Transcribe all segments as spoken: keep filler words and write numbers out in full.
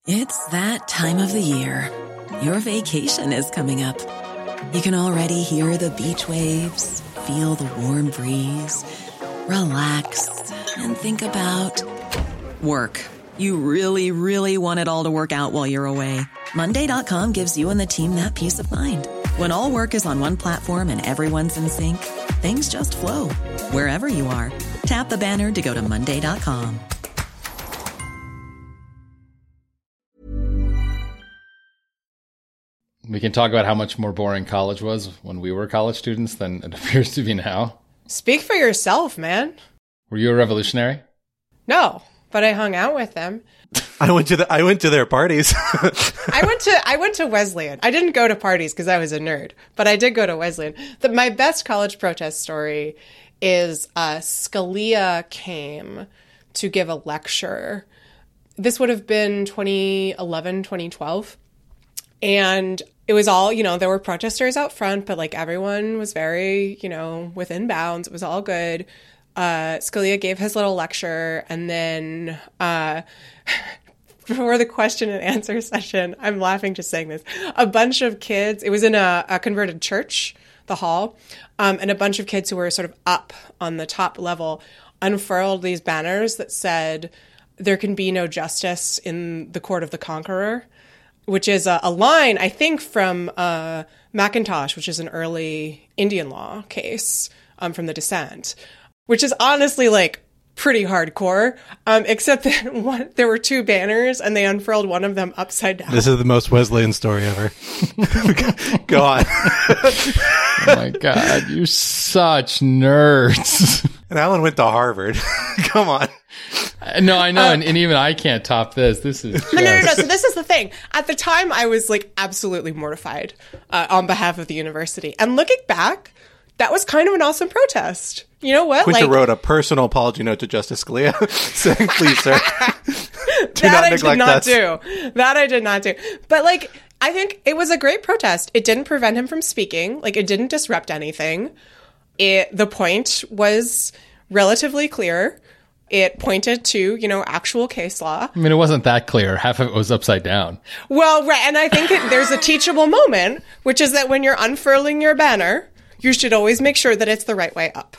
It's that time of the year. Your vacation is coming up. You can already hear the beach waves, feel the warm breeze, relax, and think about work. You really, really want it all to work out while you're away. Monday dot com gives you and the team that peace of mind. When all work is on one platform and everyone's in sync, things just flow. Wherever you are, tap the banner to go to Monday dot com. We can talk about how much more boring college was when we were college students than it appears to be now. Speak for yourself, man. Were you a revolutionary? No, but I hung out with them. I went to the I went to their parties. I went to I went to Wesleyan. I didn't go to parties because I was a nerd, but I did go to Wesleyan. The, my best college protest story is uh, Scalia came to give a lecture. This would have been twenty eleven, twenty twelve. And it was all, you know, there were protesters out front, but like everyone was very, you know, within bounds. It was all good. Uh, Scalia gave his little lecture, and then uh, for the question and answer session, I'm laughing just saying this, a bunch of kids, it was in a, a converted church, the hall, um, and a bunch of kids who were sort of up on the top level unfurled these banners that said, "There can be no justice in the court of the conqueror," which is a, a line, I think, from uh, McIntosh, which is an early Indian law case um, from the dissent, which is honestly like pretty hardcore, um, except that one, there were two banners and they unfurled one of them upside down. This is the most Wesleyan story ever. Go on. Oh my God, you're such nerds. And Alan went to Harvard. Come on. No, I know, Uh, and, and even I can't top this. This is just... No, no, no, no. So this is the thing. At the time, I was like absolutely mortified uh, on behalf of the university. And looking back, that was kind of an awesome protest. You know what? Quinta like, wrote a personal apology note to Justice Scalia saying, "Please, sir, do that not I neglect did not us." do. That I did not do. But like, I think it was a great protest. It didn't prevent him from speaking. Like, it didn't disrupt anything. It the point was relatively clear. It pointed to, you know, actual case law. I mean, it wasn't that clear. Half of it was upside down. Well, right. And I think it, there's a teachable moment, which is that when you're unfurling your banner, you should always make sure that it's the right way up.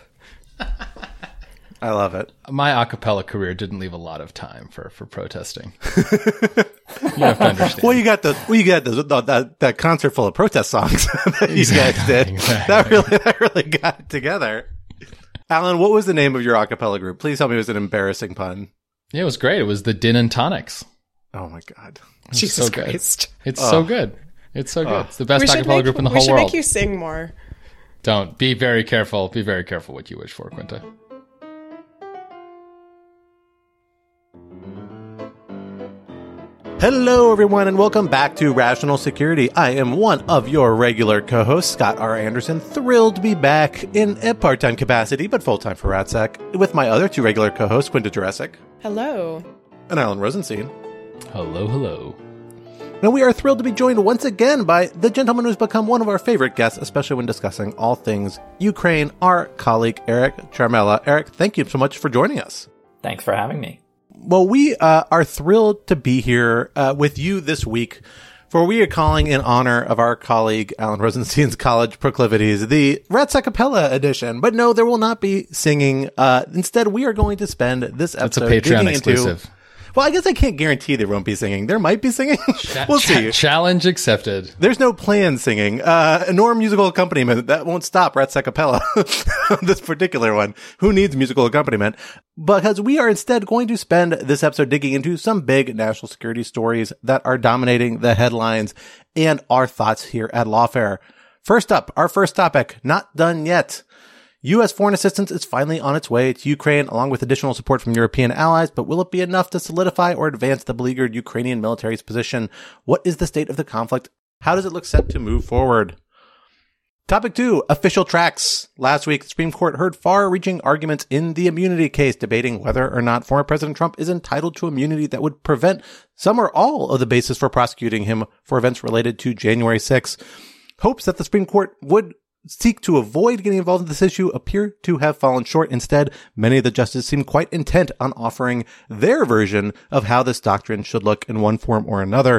I love it. My a cappella career didn't leave a lot of time for, for protesting. You have to understand. Well, you got the well, you got the, the, that that concert full of protest songs that you Exactly, guys did. exactly. That really that really got it together. Alan, what was the name of your a cappella group? Please tell me it was an embarrassing pun. Yeah, it was great. It was the Din and Tonics. Oh my God. It's Jesus so good. Christ. It's Oh. so good. It's so good. Oh. It's the best We a should, cappella make, group in the we whole should world. make you sing more. Don't. Be very careful. Be very careful what you wish for, Quinta. Hello, everyone, and welcome back to Rational Security. I am one of your regular co-hosts, Scott R. Anderson, thrilled to be back in a part-time capacity, but full-time for RATSAC, with my other two regular co-hosts, Quinta Jurassic Hello. and Alan Rosenstein. Hello, hello. Now, we are thrilled to be joined once again by the gentleman who's become one of our favorite guests, especially when discussing all things Ukraine, our colleague, Eric Charmela. Eric, thank you so much for joining us. Thanks for having me. Well, we uh, are thrilled to be here uh, with you this week, for we are calling in honor of our colleague Alan Rosenstein's college proclivities, the RATSAC Capella edition. But no, there will not be singing. Uh, instead, we are going to spend this That's a episode Patreon digging exclusive. into... Well, I guess I can't guarantee there won't be singing. There might be singing. Cha- We'll cha- see. Challenge accepted. There's no planned singing, uh, nor musical accompaniment. That won't stop RATSAC Capella, this particular one. Who needs musical accompaniment? Because we are instead going to spend this episode digging into some big national security stories that are dominating the headlines and our thoughts here at Lawfare. First up, our first topic, not done yet. U S foreign assistance is finally on its way to Ukraine, along with additional support from European allies, but will it be enough to solidify or advance the beleaguered Ukrainian military's position? What is the state of the conflict? How does it look set to move forward? Topic two, official tracks. Last week, the Supreme Court heard far-reaching arguments in the immunity case, debating whether or not former President Trump is entitled to immunity that would prevent some or all of the basis for prosecuting him for events related to January sixth. Hopes that the Supreme Court would seek to avoid getting involved in this issue appear to have fallen short. Instead, many of the justices seem quite intent on offering their version of how this doctrine should look in one form or another.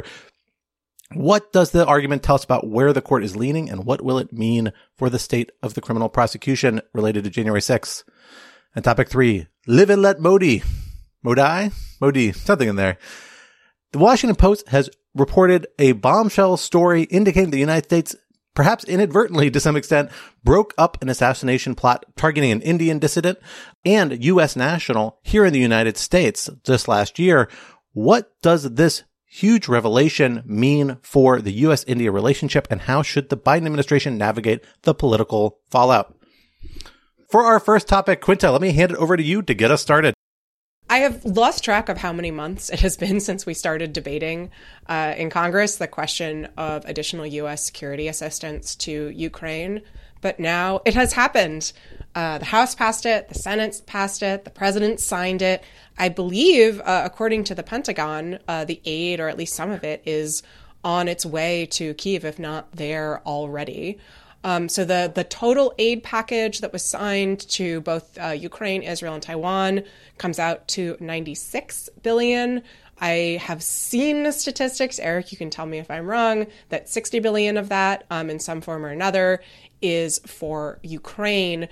What does the argument tell us about where the court is leaning, and what will it mean for the state of the criminal prosecution related to January sixth? And topic three, live and let Modi. Modi? Modi, something in there. The Washington Post has reported a bombshell story indicating the United States, perhaps inadvertently to some extent, broke up an assassination plot targeting an Indian dissident and U S national here in the United States just last year. What does this huge revelation mean for the U S India relationship, and how should the Biden administration navigate the political fallout? For our first topic, Quinta, let me hand it over to you to get us started. I have lost track of how many months it has been since we started debating uh, in Congress the question of additional U S security assistance to Ukraine. But now it has happened. Uh, the House passed it, the Senate passed it, the president signed it. I believe, uh, according to the Pentagon, uh, the aid, or at least some of it, is on its way to Kyiv, if not there already. Um, so the, the total aid package that was signed to both uh, Ukraine, Israel, and Taiwan comes out to ninety-six billion dollars. I have seen the statistics, Eric, you can tell me if I'm wrong, that sixty billion dollars of that, um, in some form or another, is for Ukraine.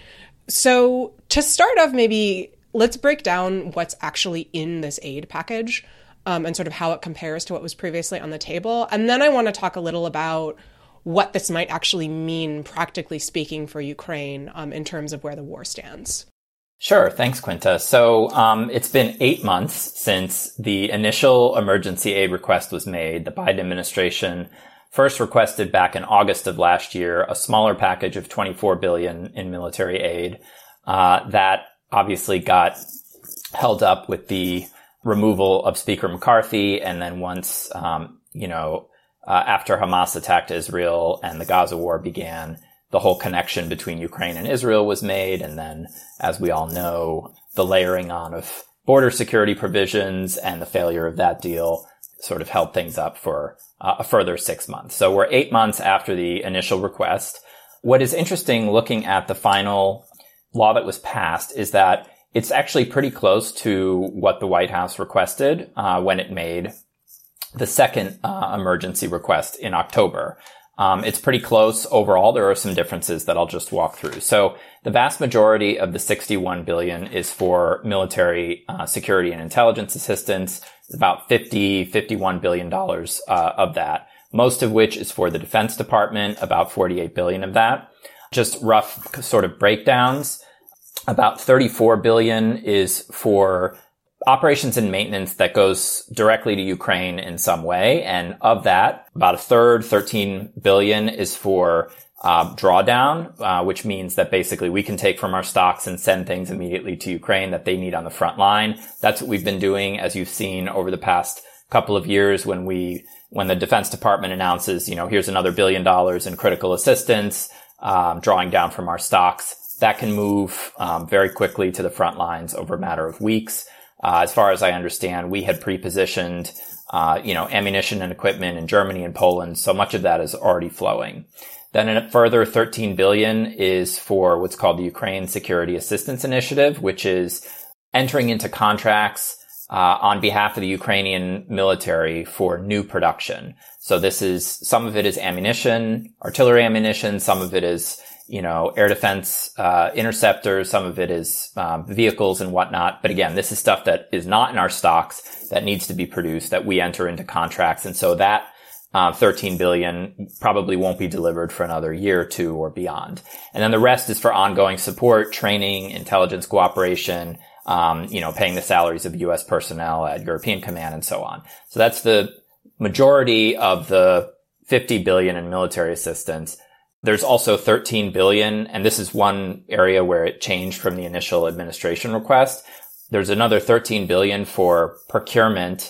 So to start off, maybe let's break down what's actually in this aid package, um, and sort of how it compares to what was previously on the table. And then I want to talk a little about what this might actually mean, practically speaking, for Ukraine, um, in terms of where the war stands. Sure. Thanks, Quinta. So um, it's been eight months since the initial emergency aid request was made. The Biden administration first requested back in August of last year a smaller package of twenty-four billion dollars in military aid. Uh, that obviously got held up with the removal of Speaker McCarthy. And then once, um, you know, uh, after Hamas attacked Israel and the Gaza war began, the whole connection between Ukraine and Israel was made. And then, as we all know, the layering on of border security provisions and the failure of that deal sort of held things up for uh, a further six months. So we're eight months after the initial request. What is interesting looking at the final law that was passed is that it's actually pretty close to what the White House requested uh, when it made the second uh, emergency request in October. Um, it's pretty close overall. There are some differences that I'll just walk through. So the vast majority of the sixty-one billion dollars is for military uh, security and intelligence assistance. It's about fifty, fifty-one billion dollars uh, of that, most of which is for the Defense Department, about forty-eight billion dollars of that. Just rough sort of breakdowns. About thirty-four billion dollars is for operations and maintenance that goes directly to Ukraine in some way. And of that, about a third, thirteen billion dollars is for uh, drawdown, uh, which means that basically we can take from our stocks and send things immediately to Ukraine that they need on the front line. That's what we've been doing, as you've seen over the past couple of years when we, when the Defense Department announces, you know, here's another billion dollars in critical assistance, um, drawing down from our stocks. That can move um, very quickly to the front lines over a matter of weeks. Uh, as far as I understand, we had pre-positioned, uh, you know, ammunition and equipment in Germany and Poland. So much of that is already flowing. Then a further thirteen billion dollars is for what's called the Ukraine Security Assistance Initiative, which is entering into contracts uh, on behalf of the Ukrainian military for new production. So this is, some of it is ammunition, artillery ammunition, some of it is, you know, air defense, uh, interceptors, some of it is, um, vehicles and whatnot. But again, this is stuff that is not in our stocks that needs to be produced, that we enter into contracts. And so that, uh, thirteen billion dollars probably won't be delivered for another year or two or beyond. And then the rest is for ongoing support, training, intelligence cooperation, um, you know, paying the salaries of U S personnel at European Command and so on. So that's the majority of the fifty billion dollars in military assistance. There's also thirteen billion dollars, and this is one area where it changed from the initial administration request. There's another thirteen billion dollars for procurement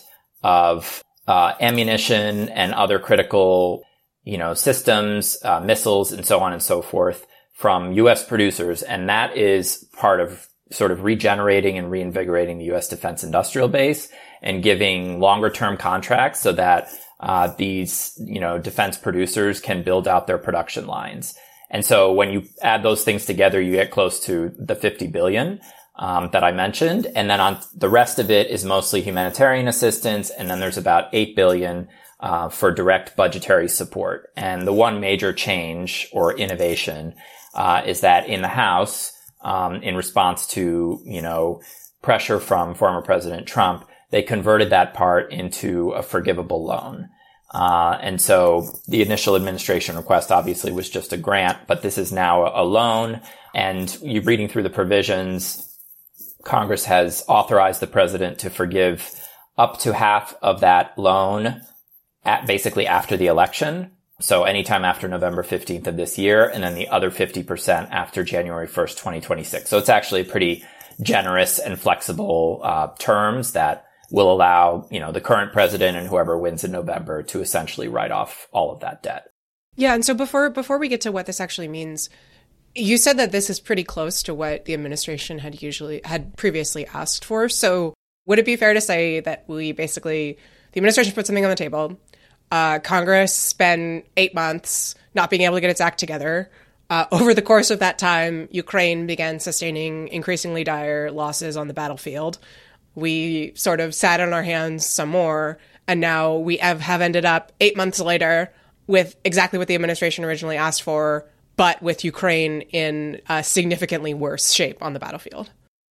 of uh, ammunition and other critical, you know, systems, uh, missiles, and so on and so forth from U S producers. And that is part of sort of regenerating and reinvigorating the U S defense industrial base and giving longer term contracts so that Uh, these, you know, defense producers can build out their production lines. And so when you add those things together, you get close to the fifty billion um, that I mentioned. And then on the rest of it is mostly humanitarian assistance. And then there's about eight billion uh, for direct budgetary support. And the one major change or innovation uh, is that in the House, um, in response to, you know, pressure from former President Trump, they converted that part into a forgivable loan. Uh, and so the initial administration request obviously was just a grant, but this is now a loan. And you reading through the provisions, Congress has authorized the president to forgive up to half of that loan at basically after the election. So anytime after November fifteenth of this year, and then the other fifty percent after January first, twenty twenty-six. So it's actually pretty generous and flexible uh, terms that will allow, you know, the current president and whoever wins in November to essentially write off all of that debt. Yeah. And so before before we get to what this actually means, you said that this is pretty close to what the administration had usually had previously asked for. So would it be fair to say that we basically, the administration put something on the table, uh, Congress spent eight months not being able to get its act together. Uh, over the course of that time, Ukraine began sustaining increasingly dire losses on the battlefield. We sort of sat on our hands some more, and now we have, have ended up eight months later with exactly what the administration originally asked for, but with Ukraine in a significantly worse shape on the battlefield.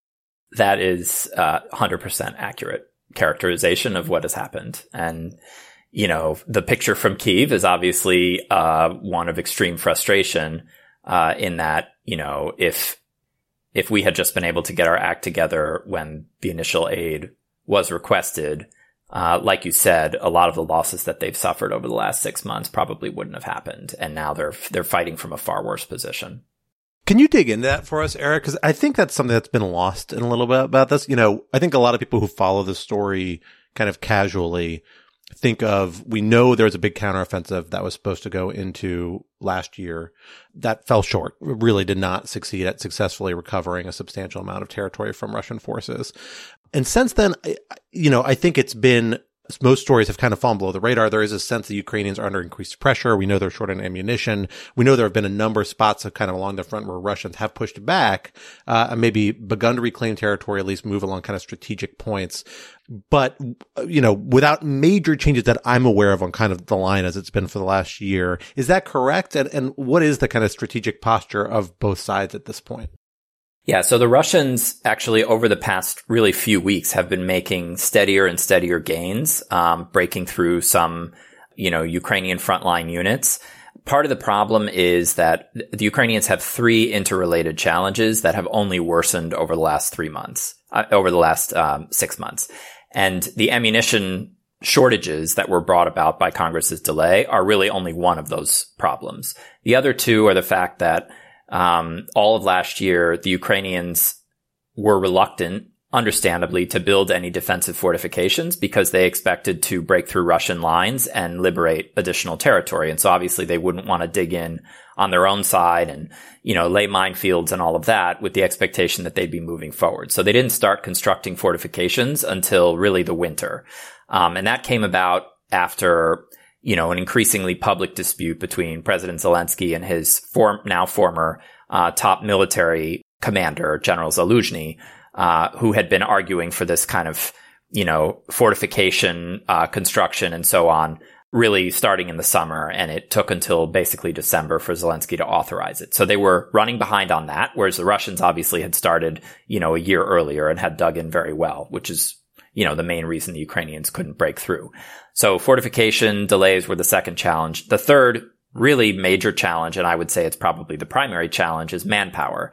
That is uh, one hundred percent accurate characterization of what has happened. And, you know, the picture from Kyiv is obviously uh, one of extreme frustration uh, in that, you know, if If we had just been able to get our act together when the initial aid was requested, uh, like you said, a lot of the losses that they've suffered over the last six months probably wouldn't have happened. And now they're they're fighting from a far worse position. Can you dig into that for us, Eric? Because I think that's something that's been lost in a little bit about this. You know, I think a lot of people who follow the story kind of casually think of, we know there was a big counteroffensive that was supposed to go into last year that fell short, really did not succeed at successfully recovering a substantial amount of territory from Russian forces. And since then, you know, I think it's been, most stories have kind of fallen below the radar. There is a sense the Ukrainians are under increased pressure. We know they're short on ammunition. We know there have been a number of spots of kind of along the front where Russians have pushed back, uh, and maybe begun to reclaim territory, at least move along kind of strategic points. But, you know, without major changes that I'm aware of on kind of the line as it's been for the last year. Is that correct? And, and what is the kind of strategic posture of both sides at this point? Yeah, so the Russians actually over the past really few weeks have been making steadier and steadier gains, um, breaking through some, you know, Ukrainian frontline units. Part of the problem is that the Ukrainians have three interrelated challenges that have only worsened over the last three months, uh, over the last um, six months. And the ammunition shortages that were brought about by Congress's delay are really only one of those problems. The other two are the fact that Um, all of last year, the Ukrainians were reluctant, understandably, to build any defensive fortifications because they expected to break through Russian lines and liberate additional territory. And so obviously they wouldn't want to dig in on their own side and, you know, lay minefields and all of that with the expectation that they'd be moving forward. So they didn't start constructing fortifications until really the winter. Um, and that came about after, you know, an increasingly public dispute between President Zelensky and his form, now former uh, top military commander, General Zaluzhny, uh, who had been arguing for this kind of, you know, fortification uh, construction and so on, really starting in the summer. And it took until basically December for Zelensky to authorize it. So they were running behind on that, whereas the Russians obviously had started, you know, a year earlier and had dug in very well, which is, you know, the main reason the Ukrainians couldn't break through. So fortification delays were the second challenge. The third really major challenge, and I would say it's probably the primary challenge, is manpower.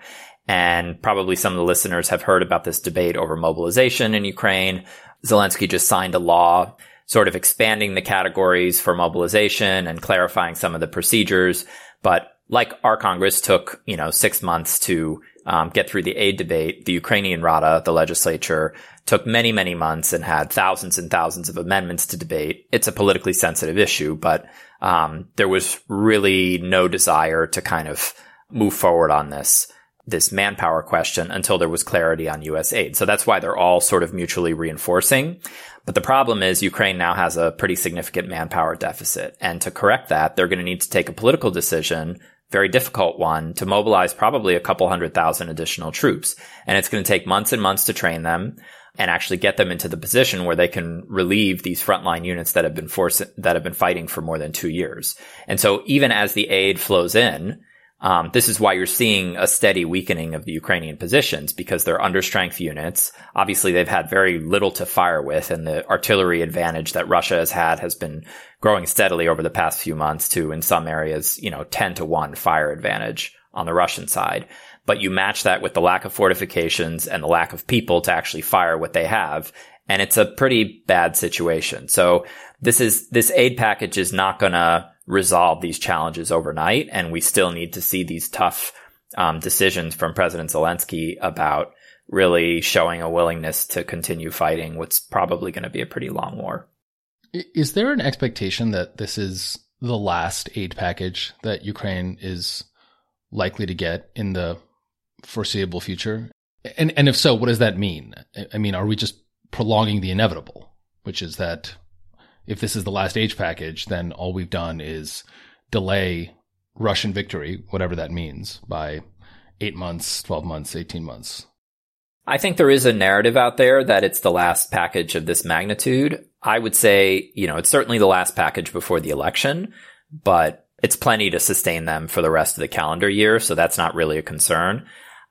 And probably some of the listeners have heard about this debate over mobilization in Ukraine. Zelensky just signed a law sort of expanding the categories for mobilization and clarifying some of the procedures. But like our Congress took, you know, six months to um, get through the aid debate, the Ukrainian Rada, the legislature, took many, many months and had thousands and thousands of amendments to debate. It's a politically sensitive issue, but um, there was really no desire to kind of move forward on this, this manpower question until there was clarity on U S aid. So that's why they're all sort of mutually reinforcing. But the problem is Ukraine now has a pretty significant manpower deficit. And to correct that, they're going to need to take a political decision very difficult one to mobilize probably a couple hundred thousand additional troops. And it's going to take months and months to train them and actually get them into the position where they can relieve these frontline units that have been forced, that have been fighting for more than two years. And so even as the aid flows in, Um, this is why you're seeing a steady weakening of the Ukrainian positions, because they're understrength units. Obviously, they've had very little to fire with, and the artillery advantage that Russia has had has been growing steadily over the past few months to, in some areas, you know, ten to one fire advantage on the Russian side. But you match that with the lack of fortifications and the lack of people to actually fire what they have, and it's a pretty bad situation. So this is, this aid package is not gonna resolve these challenges overnight, and we still need to see these tough um, decisions from President Zelensky about really showing a willingness to continue fighting what's probably going to be a pretty long war. Is there an expectation that this is the last aid package that Ukraine is likely to get in the foreseeable future? And and if so, what does that mean? I mean, are we just prolonging the inevitable, which is that if this is the last aid package, then all we've done is delay Russian victory, whatever that means, by eight months, twelve months, eighteen months? I think there is a narrative out there that it's the last package of this magnitude. I would say, you know, it's certainly the last package before the election, but it's plenty to sustain them for the rest of the calendar year. So that's not really a concern.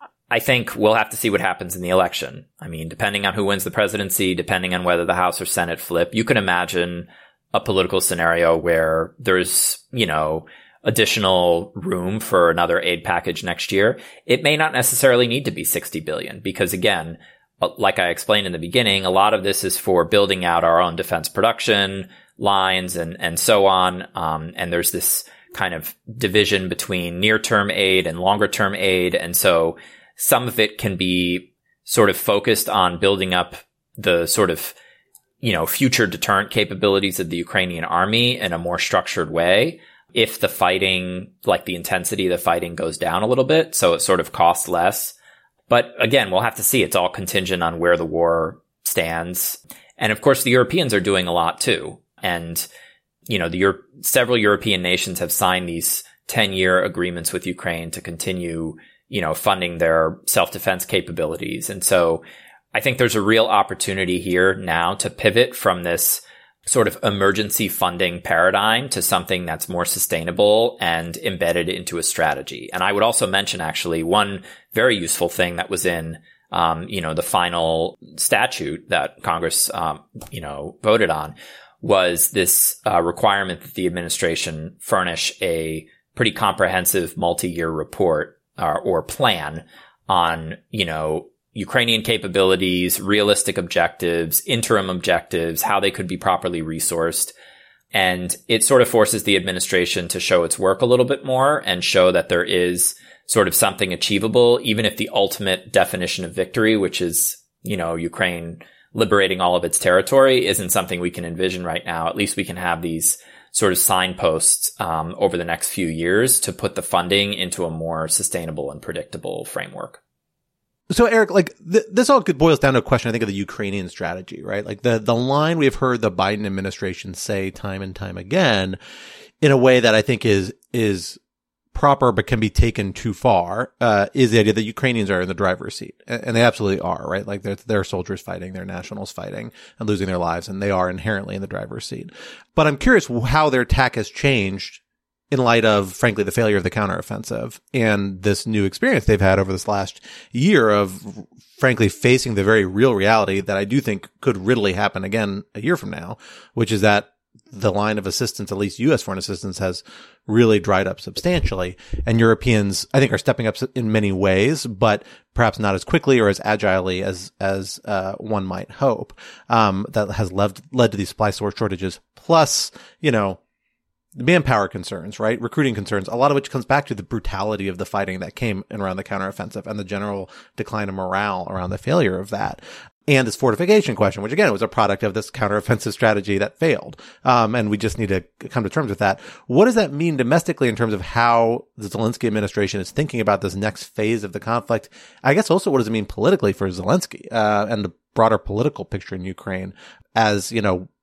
I think we'll have to see what happens in the election. I mean, depending on who wins the presidency, depending on whether the House or Senate flip, you can imagine a political scenario where there's, you know, additional room for another aid package next year. It may not necessarily need to be sixty billion because, again, like I explained in the beginning, a lot of this is for building out our own defense production lines and, and so on. Um, and there's this kind of division between near-term aid and longer-term aid. And so some of it can be sort of focused on building up the sort of, you know, future deterrent capabilities of the Ukrainian army in a more structured way. If the fighting, like the intensity of the fighting goes down a little bit, so it sort of costs less. But again, we'll have to see. It's all contingent on where the war stands. And of course, the Europeans are doing a lot too. And, you know, the Euro- several European nations have signed these ten-year agreements with Ukraine to continue, you know, funding their self-defense capabilities. And so I think there's a real opportunity here now to pivot from this sort of emergency funding paradigm to something that's more sustainable and embedded into a strategy. And I would also mention actually one very useful thing that was in, um, you know, the final statute that Congress, um, you know, voted on was this uh, requirement that the administration furnish a pretty comprehensive multi-year report uh, or plan on, you know, Ukrainian capabilities, realistic objectives, interim objectives, how they could be properly resourced. And it sort of forces the administration to show its work a little bit more and show that there is sort of something achievable, even if the ultimate definition of victory, which is, you know, Ukraine liberating all of its territory, isn't something we can envision right now. At least we can have these sort of signposts um, over the next few years to put the funding into a more sustainable and predictable framework. So, Eric, like th- this all boils down to a question, I think, of the Ukrainian strategy, right? Like the, the line we've heard the Biden administration say time and time again in a way that I think is, is proper, but can be taken too far, uh, is the idea that Ukrainians are in the driver's seat. And, and they absolutely are, right? Like they're, they're soldiers fighting, they're nationals fighting and losing their lives, and they are inherently in the driver's seat. But I'm curious how their tack has changed in light of, frankly, the failure of the counteroffensive and this new experience they've had over this last year of, frankly, facing the very real reality that I do think could readily happen again a year from now, which is that the line of assistance, at least U S foreign assistance, has really dried up substantially. And Europeans, I think, are stepping up in many ways, but perhaps not as quickly or as agilely as, as, uh, one might hope. Um, that has led, led to these supply source shortages. Plus, you know, manpower concerns, right? Recruiting concerns, a lot of which comes back to the brutality of the fighting that came around the counteroffensive and the general decline of morale around the failure of that. And this fortification question, which again was a product of this counteroffensive strategy that failed. Um, and we just need to come to terms with that. What does that mean domestically in terms of how the Zelensky administration is thinking about this next phase of the conflict? I guess also what does it mean politically for Zelensky, uh, and the broader political picture in Ukraine as, you know,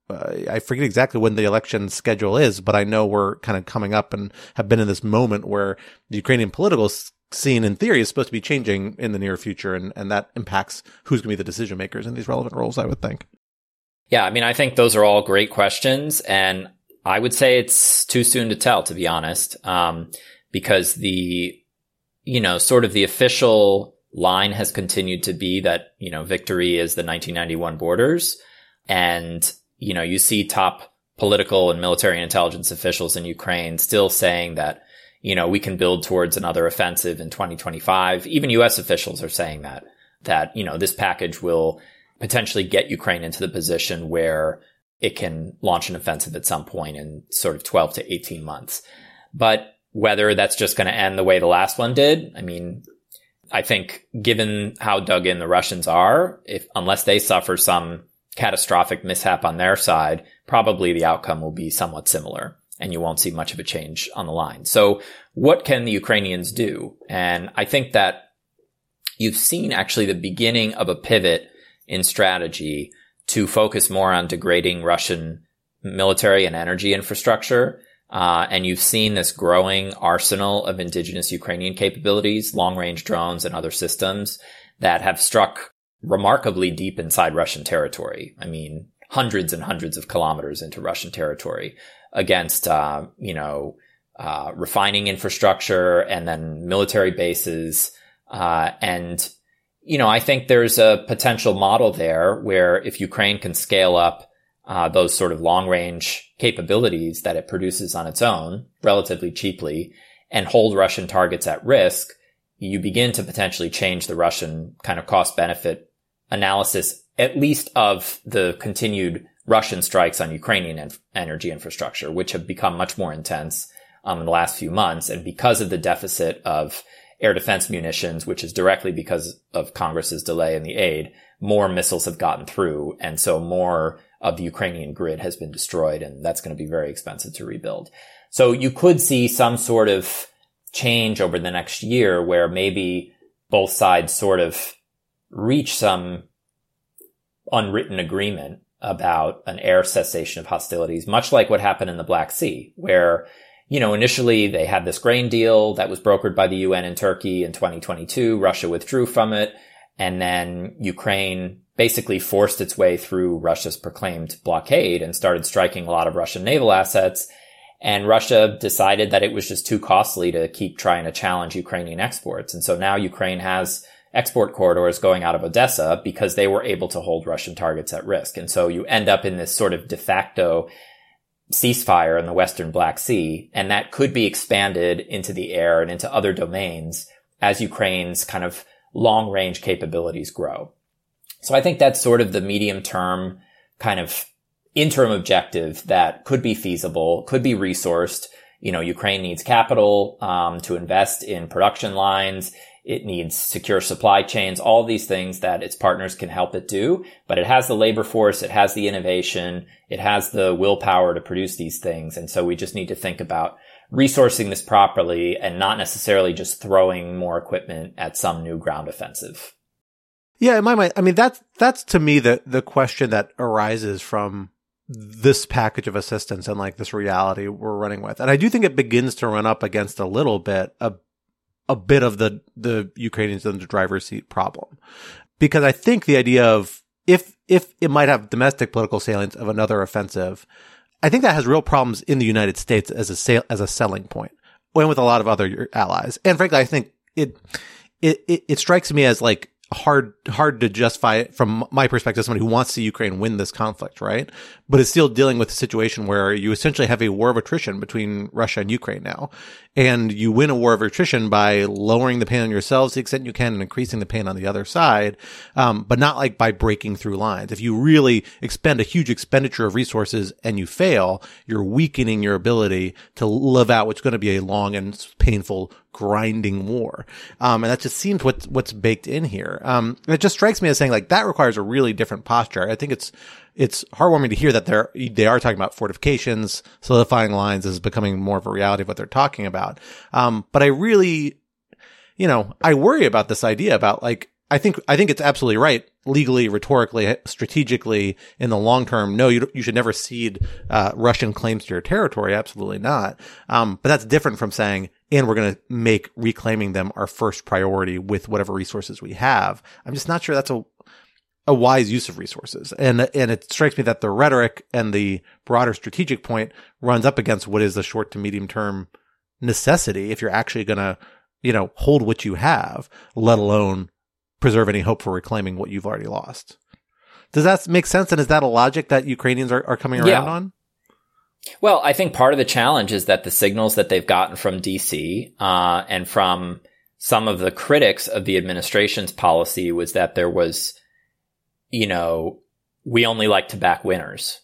uh, I forget exactly when the election schedule is, but I know we're kind of coming up and have been in this moment where the Ukrainian political scene, in theory, is supposed to be changing in the near future, and, and that impacts who's going to be the decision makers in these relevant roles, I would think. Yeah, I mean, I think those are all great questions, and I would say it's too soon to tell, to be honest, um, because the, you know, sort of the official line has continued to be that, you know, victory is the nineteen ninety-one borders. And, you know, you see top political and military and intelligence officials in Ukraine still saying that, you know, we can build towards another offensive in twenty twenty-five. Even U S officials are saying that, that, you know, this package will potentially get Ukraine into the position where it can launch an offensive at some point in sort of twelve to eighteen months. But whether that's just going to end the way the last one did, I mean, I think given how dug in the Russians are, if unless they suffer some catastrophic mishap on their side, probably the outcome will be somewhat similar and you won't see much of a change on the line. So what can the Ukrainians do? And I think that you've seen actually the beginning of a pivot in strategy to focus more on degrading Russian military and energy infrastructure. Uh, and you've seen this growing arsenal of indigenous Ukrainian capabilities, long-range drones and other systems that have struck remarkably deep inside Russian territory. I mean, hundreds and hundreds of kilometers into Russian territory against, uh, you know, uh, refining infrastructure and then military bases. Uh, and, you know, I think there's a potential model there where if Ukraine can scale up, uh, those sort of long range capabilities that it produces on its own relatively cheaply and hold Russian targets at risk, you begin to potentially change the Russian kind of cost benefit analysis, at least of the continued Russian strikes on Ukrainian en- energy infrastructure, which have become much more intense um, in the last few months. And because of the deficit of air defense munitions, which is directly because of Congress's delay in the aid, more missiles have gotten through. And so more of the Ukrainian grid has been destroyed, and that's going to be very expensive to rebuild. So you could see some sort of change over the next year where maybe both sides sort of reach some unwritten agreement about an air cessation of hostilities, much like what happened in the Black Sea, where, you know, initially they had this grain deal that was brokered by the U N and Turkey in twenty twenty-two. Russia withdrew from it. And then Ukraine basically forced its way through Russia's proclaimed blockade and started striking a lot of Russian naval assets. And Russia decided that it was just too costly to keep trying to challenge Ukrainian exports. And so now Ukraine has export corridors going out of Odessa because they were able to hold Russian targets at risk. And so you end up in this sort of de facto ceasefire in the Western Black Sea, and that could be expanded into the air and into other domains as Ukraine's kind of long-range capabilities grow. So I think that's sort of the medium-term kind of interim objective that could be feasible, could be resourced. You know, Ukraine needs capital um, to invest in production lines. It needs secure supply chains, all these things that its partners can help it do. But it has the labor force, it has the innovation, it has the willpower to produce these things. And so we just need to think about resourcing this properly and not necessarily just throwing more equipment at some new ground offensive. Yeah, in my mind, I mean, that's, that's to me the, the question that arises from this package of assistance and like this reality we're running with. And I do think it begins to run up against a little bit a a bit of the, the Ukrainians in the driver's seat problem. Because I think the idea of if, if it might have domestic political salience of another offensive, I think that has real problems in the United States as a sale, as a selling point, and with a lot of other allies. And frankly, I think it, it, it, it strikes me as like hard, hard to justify it from my perspective, somebody who wants to see Ukraine win this conflict, right? But it's still dealing with a situation where you essentially have a war of attrition between Russia and Ukraine now. And you win a war of attrition by lowering the pain on yourselves to the extent you can and increasing the pain on the other side. Um, but not like by breaking through lines. If you really expend a huge expenditure of resources and you fail, you're weakening your ability to live out what's going to be a long and painful grinding war. Um, and that just seems what's, what's baked in here. Um, it just strikes me as saying like that requires a really different posture. I think it's, it's heartwarming to hear that they're, they are talking about fortifications, solidifying lines is becoming more of a reality of what they're talking about. Um, but I really, you know, I worry about this idea about like, I think I think it's absolutely right, legally, rhetorically, strategically, in the long term. No, you you should never cede uh, Russian claims to your territory. Absolutely not. Um, but that's different from saying, and we're going to make reclaiming them our first priority with whatever resources we have. I'm just not sure that's a a wise use of resources. And and it strikes me that the rhetoric and the broader strategic point runs up against what is the short to medium term necessity if you're actually going to, you know, hold what you have, let alone preserve any hope for reclaiming what you've already lost. Does that make sense? And is that a logic that Ukrainians are, are coming around yeah. on? Well, I think part of the challenge is that the signals that they've gotten from D C uh, and from some of the critics of the administration's policy was that there was, you know, we only like to back winners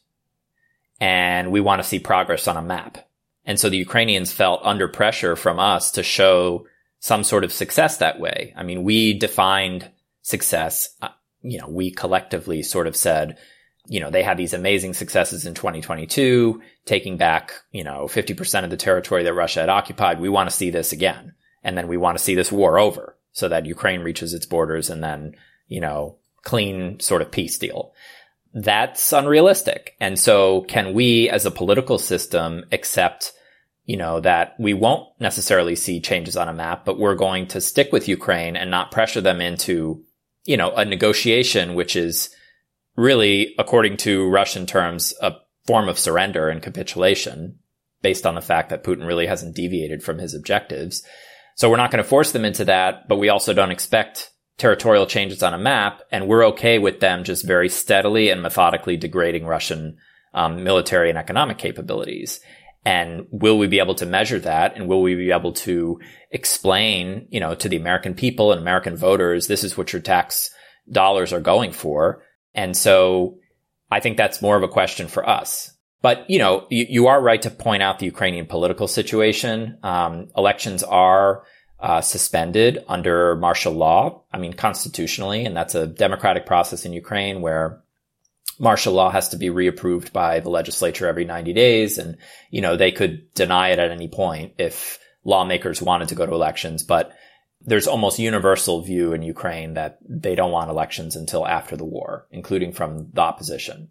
and we want to see progress on a map. And so the Ukrainians felt under pressure from us to show some sort of success that way. I mean, we defined success, uh, you know, we collectively sort of said, you know, they had these amazing successes in twenty twenty-two, taking back, you know, fifty percent of the territory that Russia had occupied. We want to see this again. And then we want to see this war over so that Ukraine reaches its borders and then, you know, clean sort of peace deal. That's unrealistic. And so can we as a political system accept, you know, that we won't necessarily see changes on a map, but we're going to stick with Ukraine and not pressure them into, you know, a negotiation, which is really, according to Russian terms, a form of surrender and capitulation based on the fact that Putin really hasn't deviated from his objectives. So we're not going to force them into that, but we also don't expect territorial changes on a map. And we're okay with them just very steadily and methodically degrading Russian um, military and economic capabilities. And will we be able to measure that? And will we be able to explain, you know, to the American people and American voters, this is what your tax dollars are going for? And so I think that's more of a question for us. But, you know, you, you are right to point out the Ukrainian political situation. Um, elections are uh, suspended under martial law. I mean, constitutionally, and that's a democratic process in Ukraine where martial law has to be reapproved by the legislature every ninety days. And, you know, they could deny it at any point if lawmakers wanted to go to elections. But there's almost universal view in Ukraine that they don't want elections until after the war, including from the opposition.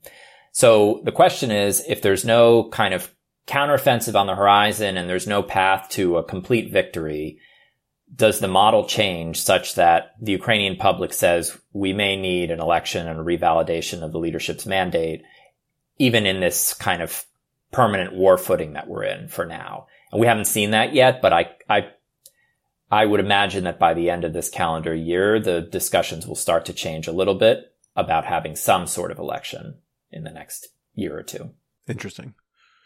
So the question is, if there's no kind of counteroffensive on the horizon and there's no path to a complete victory, does the model change such that the Ukrainian public says we may need an election and a revalidation of the leadership's mandate, even in this kind of permanent war footing that we're in for now? And we haven't seen that yet, but I, I, I would imagine that by the end of this calendar year, the discussions will start to change a little bit about having some sort of election in the next year or two. Interesting.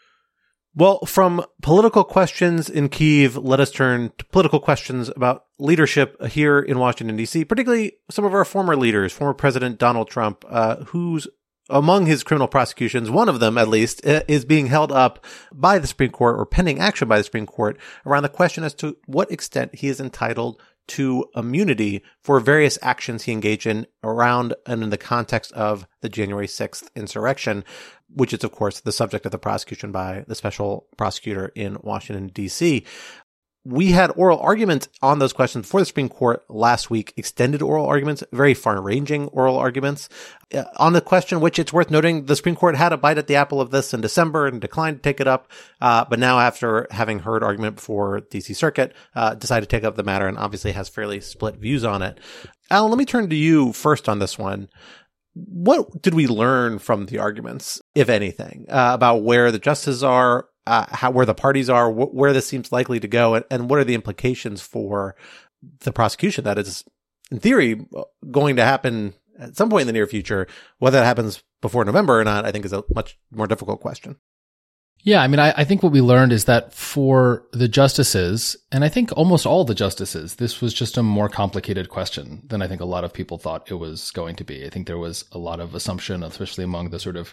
Well, from political questions in Kyiv, let us turn to political questions about leadership here in Washington, D C, particularly some of our former leaders, former President Donald Trump, uh, who's among his criminal prosecutions, one of them at least, is being held up by the Supreme Court or pending action by the Supreme Court around the question as to what extent he is entitled to immunity for various actions he engaged in around and in the context of the January sixth insurrection, which is, of course, the subject of the prosecution by the special prosecutor in Washington, D C. We had oral arguments on those questions before the Supreme Court last week, extended oral arguments, very far-ranging oral arguments. Uh, on the question, which it's worth noting, the Supreme Court had a bite at the apple of this in December and declined to take it up. Uh, but now, after having heard argument before D C Circuit, uh, decided to take up the matter and obviously has fairly split views on it. Alan, let me turn to you first on this one. What did we learn from the arguments, if anything, uh, about where the justices are, uh, how, where the parties are, wh- where this seems likely to go, and, and what are the implications for the prosecution that is, in theory, going to happen at some point in the near future? Whether that happens before November or not, I think is a much more difficult question. Yeah, I mean, I, I think what we learned is that for the justices, and I think almost all the justices, this was just a more complicated question than I think a lot of people thought it was going to be. I think there was a lot of assumption, especially among the sort of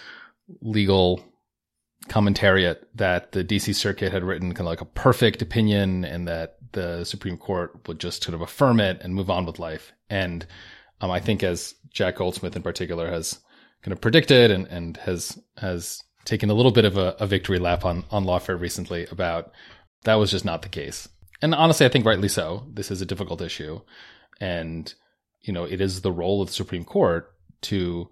legal commentariat, that the D C Circuit had written kind of like a perfect opinion and that the Supreme Court would just sort of affirm it and move on with life. And um, I think, as Jack Goldsmith in particular has kind of predicted and, and has has taken a little bit of a, a victory lap on, on Lawfare recently, about that was just not the case. And honestly, I think rightly so. This is a difficult issue. And you know, it is the role of the Supreme Court to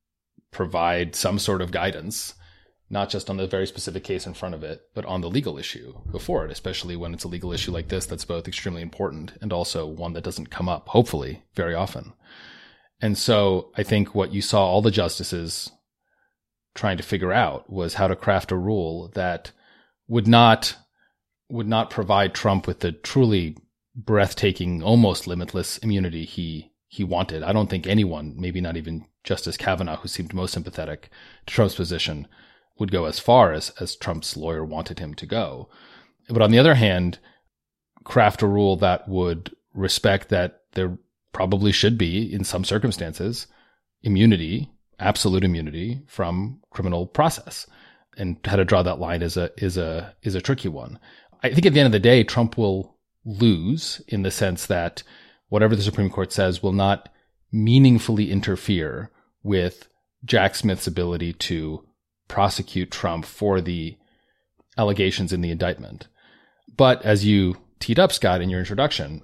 provide some sort of guidance, not just on the very specific case in front of it, but on the legal issue before it, especially when it's a legal issue like this that's both extremely important and also one that doesn't come up, hopefully, very often. And so I think what you saw all the justices trying to figure out was how to craft a rule that would not would not provide Trump with the truly breathtaking, almost limitless immunity he he wanted. I don't think anyone, maybe not even Justice Kavanaugh, who seemed most sympathetic to Trump's position, would go as far as, as Trump's lawyer wanted him to go. But on the other hand, craft a rule that would respect that there probably should be, in some circumstances, immunity, absolute immunity from criminal process. And how to draw that line is a is a is a tricky one. I think at the end of the day, Trump will lose in the sense that whatever the Supreme Court says will not meaningfully interfere with Jack Smith's ability to prosecute Trump for the allegations in the indictment. But as you teed up, Scott, in your introduction,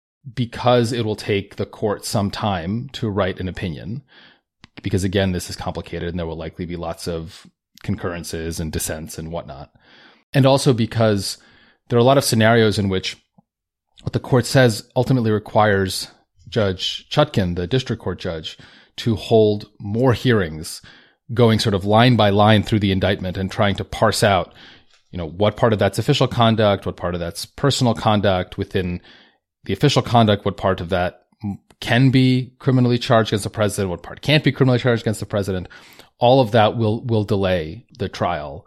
because it will take the court some time to write an opinion, because again, this is complicated and there will likely be lots of concurrences and dissents and whatnot. And also because there are a lot of scenarios in which what the court says ultimately requires Judge Chutkan, the district court judge, to hold more hearings, going sort of line by line through the indictment and trying to parse out, you know, what part of that's official conduct, what part of that's personal conduct within the official conduct, what part of that can be criminally charged against the president, what part can't be criminally charged against the president. All of that will will delay the trial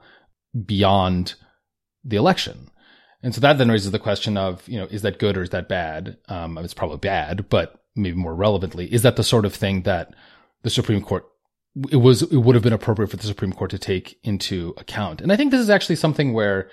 beyond the election. And so that then raises the question of, you know, is that good or is that bad? Um, it's probably bad, but maybe more relevantly, is that the sort of thing that the Supreme Court, it was, it would have been appropriate for the Supreme Court to take into account? And I think this is actually something where,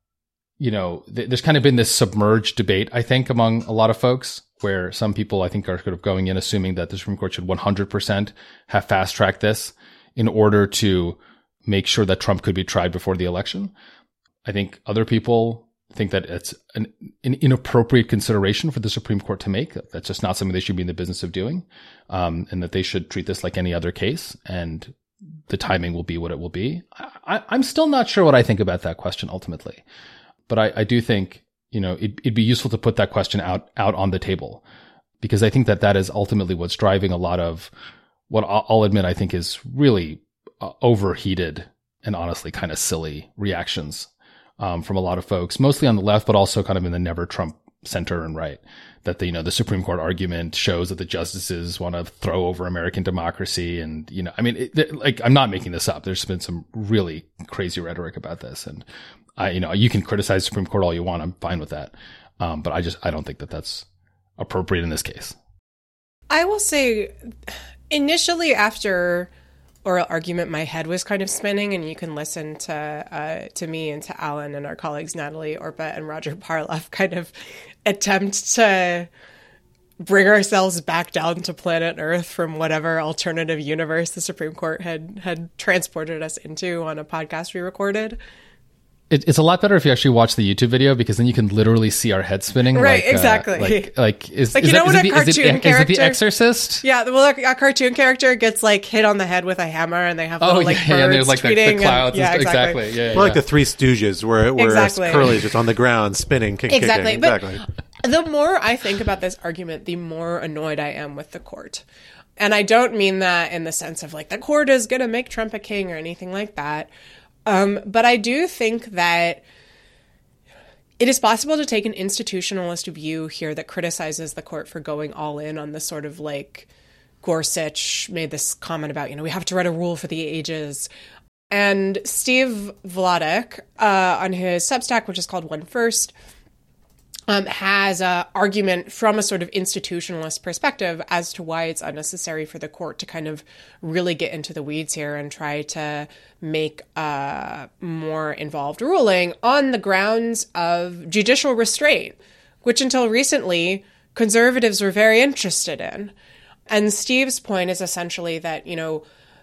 you know, th- there's kind of been this submerged debate, I think, among a lot of folks, where some people, I think, are sort of going in assuming that the Supreme Court should one hundred percent have fast-tracked this in order to make sure that Trump could be tried before the election. I think other people think that it's an, an inappropriate consideration for the Supreme Court to make. That's just not something they should be in the business of doing, um, and that they should treat this like any other case, and the timing will be what it will be. I, I'm still not sure what I think about that question ultimately, but I, I do think, you know, it, it'd be useful to put that question out out on the table, because I think that that is ultimately what's driving a lot of what I'll admit I think is really uh, overheated and honestly kind of silly reactions Um, from a lot of folks, mostly on the left, but also kind of in the never Trump center and right, that the, you know, the Supreme Court argument shows that the justices want to throw over American democracy. And, you know, I mean, it, like, I'm not making this up. There's been some really crazy rhetoric about this. And I, you know, you can criticize the Supreme Court all you want. I'm fine with that. Um, but I just, I don't think that that's appropriate in this case. I will say, initially after oral argument, my head was kind of spinning, and you can listen to uh, to me and to Alan and our colleagues Natalie Orpah and Roger Parloff kind of attempt to bring ourselves back down to planet Earth from whatever alternative universe the Supreme Court had had transported us into on a podcast we recorded. It, it's a lot better if you actually watch the YouTube video, because then you can literally see our head spinning. Right, like, exactly. Uh, like, like, is, like is you that, know is when it a the, cartoon is it, character, is it The Exorcist? Yeah, well, a, a cartoon character gets like hit on the head with a hammer, and they have little Oh, like yeah, birds and there's like the, tweeting. the clouds. And, yeah, and, exactly. exactly. Yeah, We're yeah. like the Three Stooges, where, where Exactly. Curly's just on the ground spinning, kick, Exactly. kicking. But Exactly. the more I think about this argument, the more annoyed I am with the court. And I don't mean that in the sense of like the court is going to make Trump a king or anything like that. Um, but I do think that it is possible to take an institutionalist view here that criticizes the court for going all in on this sort of like Gorsuch made this comment about, you know, we have to write a rule for the ages. And Steve Vladeck, uh, on his Substack, which is called One First, um, has an argument from a sort of institutionalist perspective as to why it's unnecessary for the court to kind of really get into the weeds here and try to make a more involved ruling on the grounds of judicial restraint, which until recently conservatives were very interested in. And Steve's point is essentially that, you know,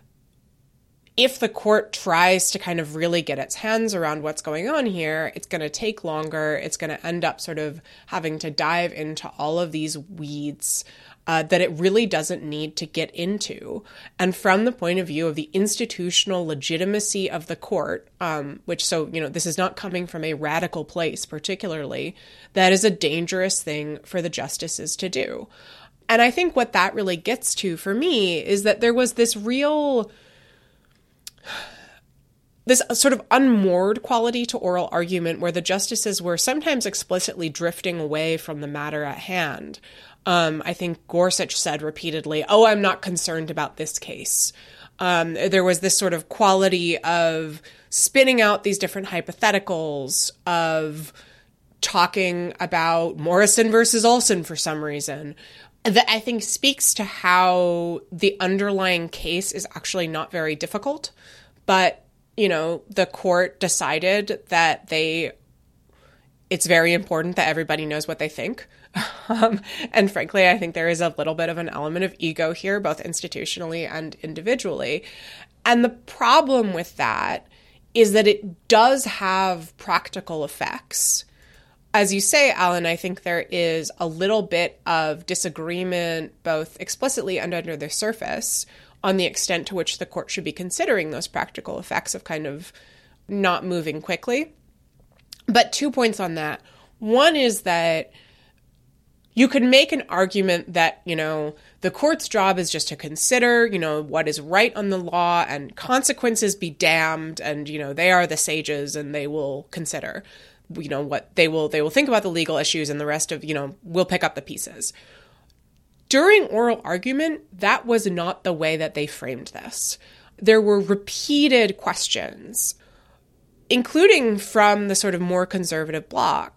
if the court tries to kind of really get its hands around what's going on here, it's going to take longer. It's going to end up sort of having to dive into all of these weeds uh, that it really doesn't need to get into. And from the point of view of the institutional legitimacy of the court, um, which so, you know, this is not coming from a radical place particularly, that is a dangerous thing for the justices to do. And I think what that really gets to for me is that there was this real, this sort of unmoored quality to oral argument where the justices were sometimes explicitly drifting away from the matter at hand. Um, I think Gorsuch said repeatedly, oh, I'm not concerned about this case. Um, there was this sort of quality of spinning out these different hypotheticals, of talking about Morrison versus Olson for some reason, that I think speaks to how the underlying case is actually not very difficult. But, you know, the court decided that they, it's very important that everybody knows what they think. Um, and frankly, I think there is a little bit of an element of ego here, both institutionally and individually. And the problem with that is that it does have practical effects. As you say, Alan, I think there is a little bit of disagreement, both explicitly and under the surface, on the extent to which the court should be considering those practical effects of kind of not moving quickly. But two points on that. One is that you could make an argument that, you know, the court's job is just to consider, you know, what is right on the law, and consequences be damned, and, you know, they are the sages and they will consider, you know, what they will, they will think about the legal issues, and the rest of, you know, we'll pick up the pieces. During oral argument, that was not the way that they framed this. There were repeated questions, including from the sort of more conservative bloc,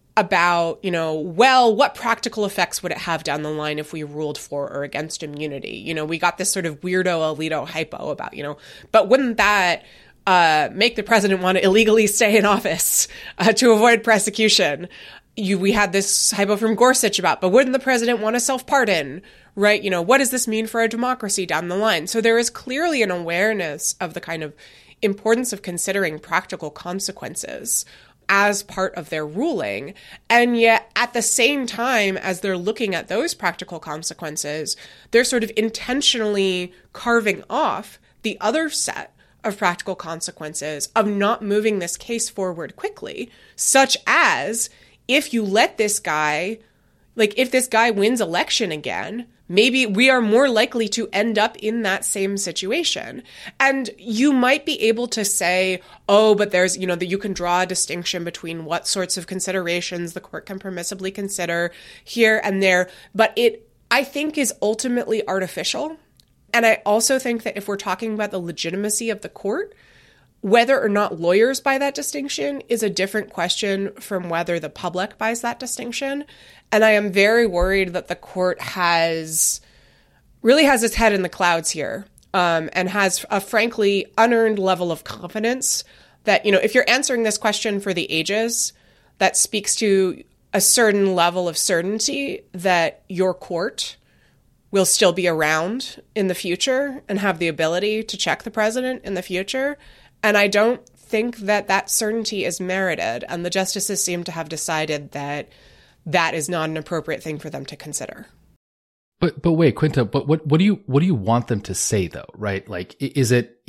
about, you know, well, what practical effects would it have down the line if we ruled for or against immunity? You know, we got this sort of weirdo Alito hypo about, you know, but wouldn't that uh, make the president want to illegally stay in office uh, to avoid prosecution? You, we had this hypo from Gorsuch about, but wouldn't the president want to self-pardon, right? You know, what does this mean for our democracy down the line? So there is clearly an awareness of the kind of importance of considering practical consequences as part of their ruling. And yet at the same time as they're looking at those practical consequences, they're sort of intentionally carving off the other set of practical consequences of not moving this case forward quickly, such as if you let this guy, like if this guy wins election again, maybe we are more likely to end up in that same situation. And you might be able to say, oh, but there's, you know, that you can draw a distinction between what sorts of considerations the court can permissibly consider here and there. But it, I think, is ultimately artificial. And I also think that if we're talking about the legitimacy of the court, whether or not lawyers buy that distinction is a different question from whether the public buys that distinction. And I am very worried that the court has really has its head in the clouds here, um, and has a frankly unearned level of confidence that, you know, if you're answering this question for the ages, that speaks to a certain level of certainty that your court will still be around in the future and have the ability to check the president in the future. And I don't think that that certainty is merited. And the justices seem to have decided that that is not an appropriate thing for them to consider. But but wait, Quinta, but what what do you what do you want them to say though, right? Like, is it,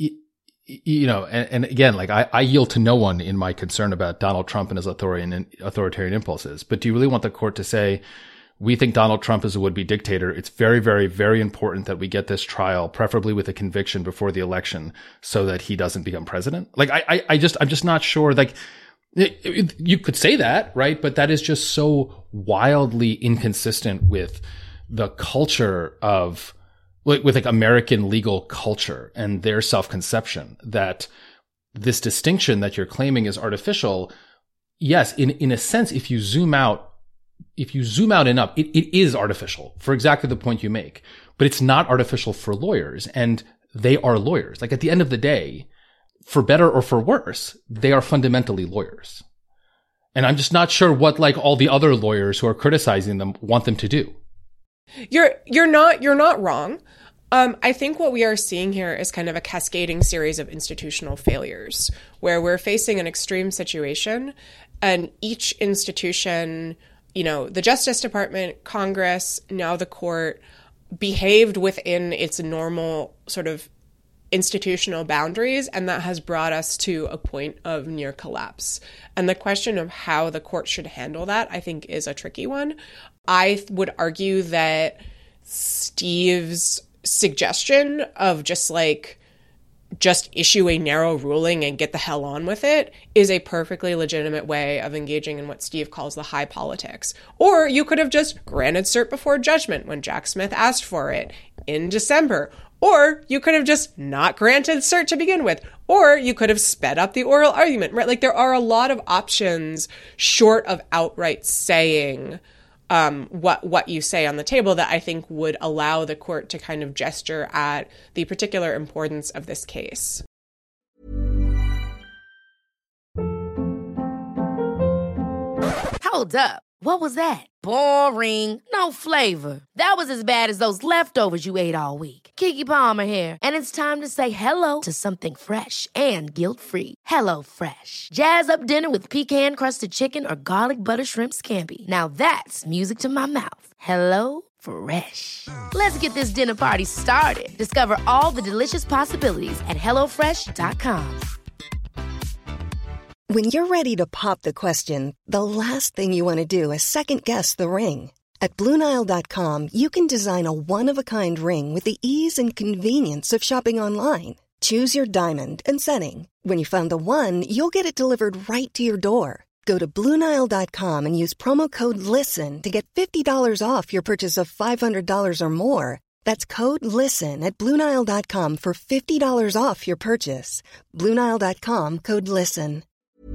you know, and, and again, like I, I yield to no one in my concern about Donald Trump and his authoritarian authoritarian impulses. But do you really want the court to say, we think Donald Trump is a would-be dictator. It's very, very, very important that we get this trial, preferably with a conviction before the election, so that he doesn't become president? Like, I, I, I just, I'm just not sure. Like, it, it, you could say that, right? But that is just so wildly inconsistent with the culture of, with, with like American legal culture and their self-conception, that this distinction that you're claiming is artificial. Yes, in, in a sense, if you zoom out, if you zoom out and up, it, it is artificial for exactly the point you make, but it's not artificial for lawyers, and they are lawyers. Like, at the end of the day, for better or for worse, they are fundamentally lawyers. And I'm just not sure what, like, all the other lawyers who are criticizing them want them to do. You're, you're not, you're not wrong. Um, I think what we are seeing here is kind of a cascading series of institutional failures where we're facing an extreme situation, and each institution you know, the Justice Department, Congress, now the court behaved within its normal sort of institutional boundaries, and that has brought us to a point of near collapse. And the question of how the court should handle that, I think, is a tricky one. I would argue that Steve's suggestion of just like, just issue a narrow ruling and get the hell on with it is a perfectly legitimate way of engaging in what Steve calls the high politics. Or you could have just granted cert before judgment when Jack Smith asked for it in December. Or you could have just not granted cert to begin with. Or you could have sped up the oral argument, right? Like there are a lot of options short of outright saying um, what what you say on the table that I think would allow the court to kind of gesture at the particular importance of this case. Hold up. What was that? Boring. No flavor. That was as bad as those leftovers you ate all week. Keke Palmer here, and it's time to say hello to something fresh and guilt-free. Hello Fresh. Jazz up dinner with pecan-crusted chicken or garlic butter shrimp scampi. Now that's music to my mouth. Hello Fresh. Let's get this dinner party started. Discover all the delicious possibilities at hello fresh dot com. When you're ready to pop the question, the last thing you want to do is second-guess the ring. At Blue Nile dot com, you can design a one-of-a-kind ring with the ease and convenience of shopping online. Choose your diamond and setting. When you find the one, you'll get it delivered right to your door. Go to Blue Nile dot com and use promo code LISTEN to get fifty dollars off your purchase of five hundred dollars or more. That's code LISTEN at Blue Nile dot com for fifty dollars off your purchase. Blue Nile dot com, code LISTEN.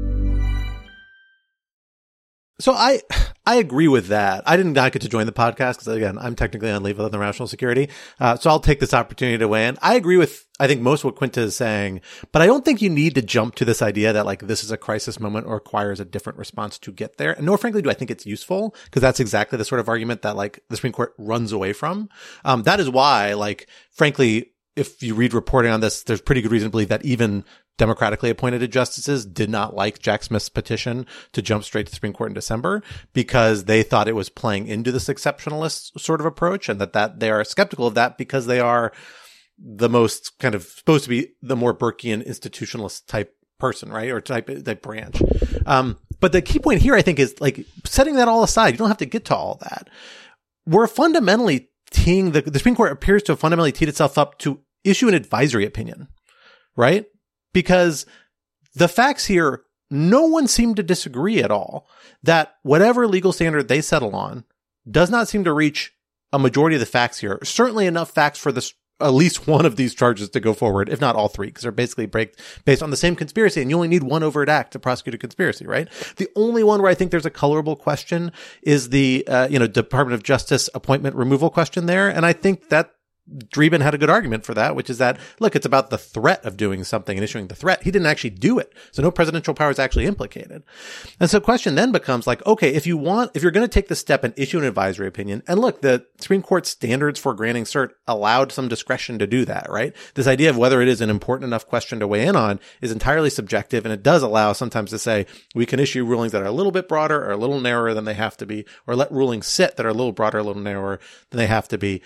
So I I agree with that. I did not get to join the podcast because, again, I'm technically on leave of the national security. Uh, so I'll take this opportunity to weigh in. I agree with, I think, most of what Quinta is saying, but I don't think you need to jump to this idea that, like, this is a crisis moment or requires a different response to get there. And nor, frankly, do I think it's useful, because that's exactly the sort of argument that, like, the Supreme Court runs away from. Um, that is why, like, frankly, if you read reporting on this, there's pretty good reason to believe that even democratically appointed justices did not like Jack Smith's petition to jump straight to the Supreme Court in December, because they thought it was playing into this exceptionalist sort of approach, and that, that they are skeptical of that because they are the most kind of supposed to be the more Burkean institutionalist type person, right? Or type, type branch. Um, but the key point here, I think, is like setting that all aside. You don't have to get to all that. We're fundamentally teeing the, the Supreme Court appears to have fundamentally teed itself up to issue an advisory opinion, right? Because the facts here, no one seemed to disagree at all that whatever legal standard they settle on does not seem to reach a majority of the facts here. Certainly enough facts for this, at least one of these charges to go forward, if not all three, because they're basically break, based on the same conspiracy, and you only need one overt act to prosecute a conspiracy, right? The only one where I think there's a colorable question is the, uh, you know, Department of Justice appointment removal question there. And I think that Dreeben had a good argument for that, which is that, look, it's about the threat of doing something and issuing the threat. He didn't actually do it. So no presidential power is actually implicated. And so the question then becomes like, okay, if you want, if you're going to take the step and issue an advisory opinion, and look, the Supreme Court standards for granting cert allowed some discretion to do that, right? This idea of whether it is an important enough question to weigh in on is entirely subjective, and it does allow sometimes to say we can issue rulings that are a little bit broader or a little narrower than they have to be, or let rulings sit that are a little broader, a little narrower than they have to be.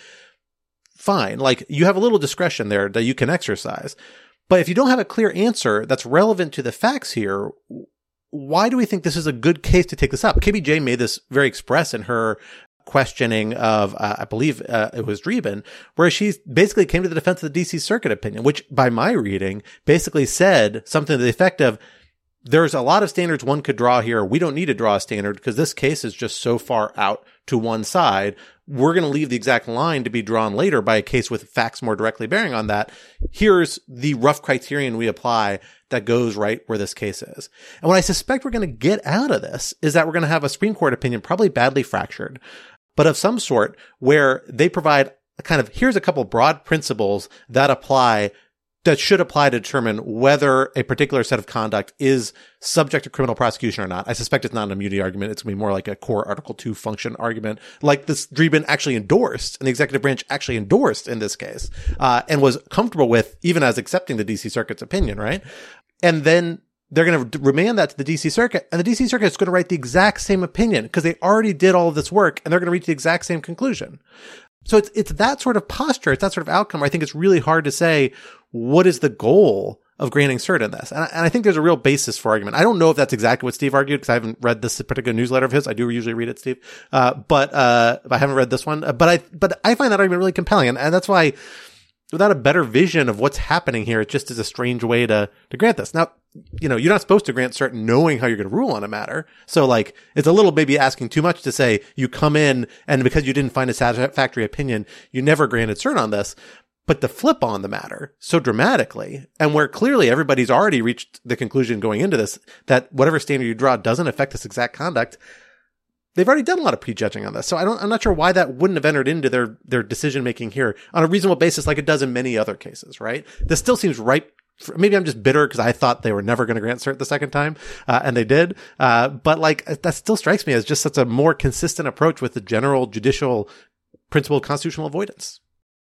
Fine. Like, you have a little discretion there that you can exercise. But if you don't have a clear answer that's relevant to the facts here, why do we think this is a good case to take this up? K B J made this very express in her questioning of, uh, I believe uh, it was Dreeben, where she basically came to the defense of the D C Circuit opinion, which by my reading basically said something to the effect of, there's a lot of standards one could draw here. We don't need to draw a standard because this case is just so far out to one side. We're going to leave the exact line to be drawn later by a case with facts more directly bearing on that. Here's the rough criterion we apply that goes right where this case is. And what I suspect we're going to get out of this is that we're going to have a Supreme Court opinion, probably badly fractured, but of some sort, where they provide a kind of, here's a couple broad principles that apply that should apply to determine whether a particular set of conduct is subject to criminal prosecution or not. I suspect it's not an immunity argument. It's going to be more like a core Article two function argument, like this Dreeben actually endorsed, and the executive branch actually endorsed in this case, uh, and was comfortable with, even as accepting the D C Circuit's opinion, right? And then they're going to remand that to the D C Circuit, and the D C Circuit is going to write the exact same opinion because they already did all of this work, and they're going to reach the exact same conclusion. So it's it's that sort of posture, it's that sort of outcome where I think it's really hard to say what is the goal of granting cert in this. And I, and I think there's a real basis for argument. I don't know if that's exactly what Steve argued because I haven't read this particular newsletter of his. I do usually read it, Steve. Uh, but, uh, I haven't read this one. But I, but I find that argument really compelling. And, and that's why without a better vision of what's happening here, it just is a strange way to, to grant this. Now, you know, you're not supposed to grant cert knowing how you're going to rule on a matter. So like, it's a little maybe asking too much to say you come in and because you didn't find a satisfactory opinion, you never granted cert on this. But the flip on the matter so dramatically, and where clearly everybody's already reached the conclusion going into this, that whatever standard you draw doesn't affect this exact conduct, they've already done a lot of prejudging on this. So I don't, I'm not sure why that wouldn't have entered into their, their decision making here on a reasonable basis like it does in many other cases, right? This still seems ripe. For, maybe I'm just bitter because I thought they were never going to grant cert the second time, uh, and they did. Uh, but like, that still strikes me as just such a more consistent approach with the general judicial principle of constitutional avoidance.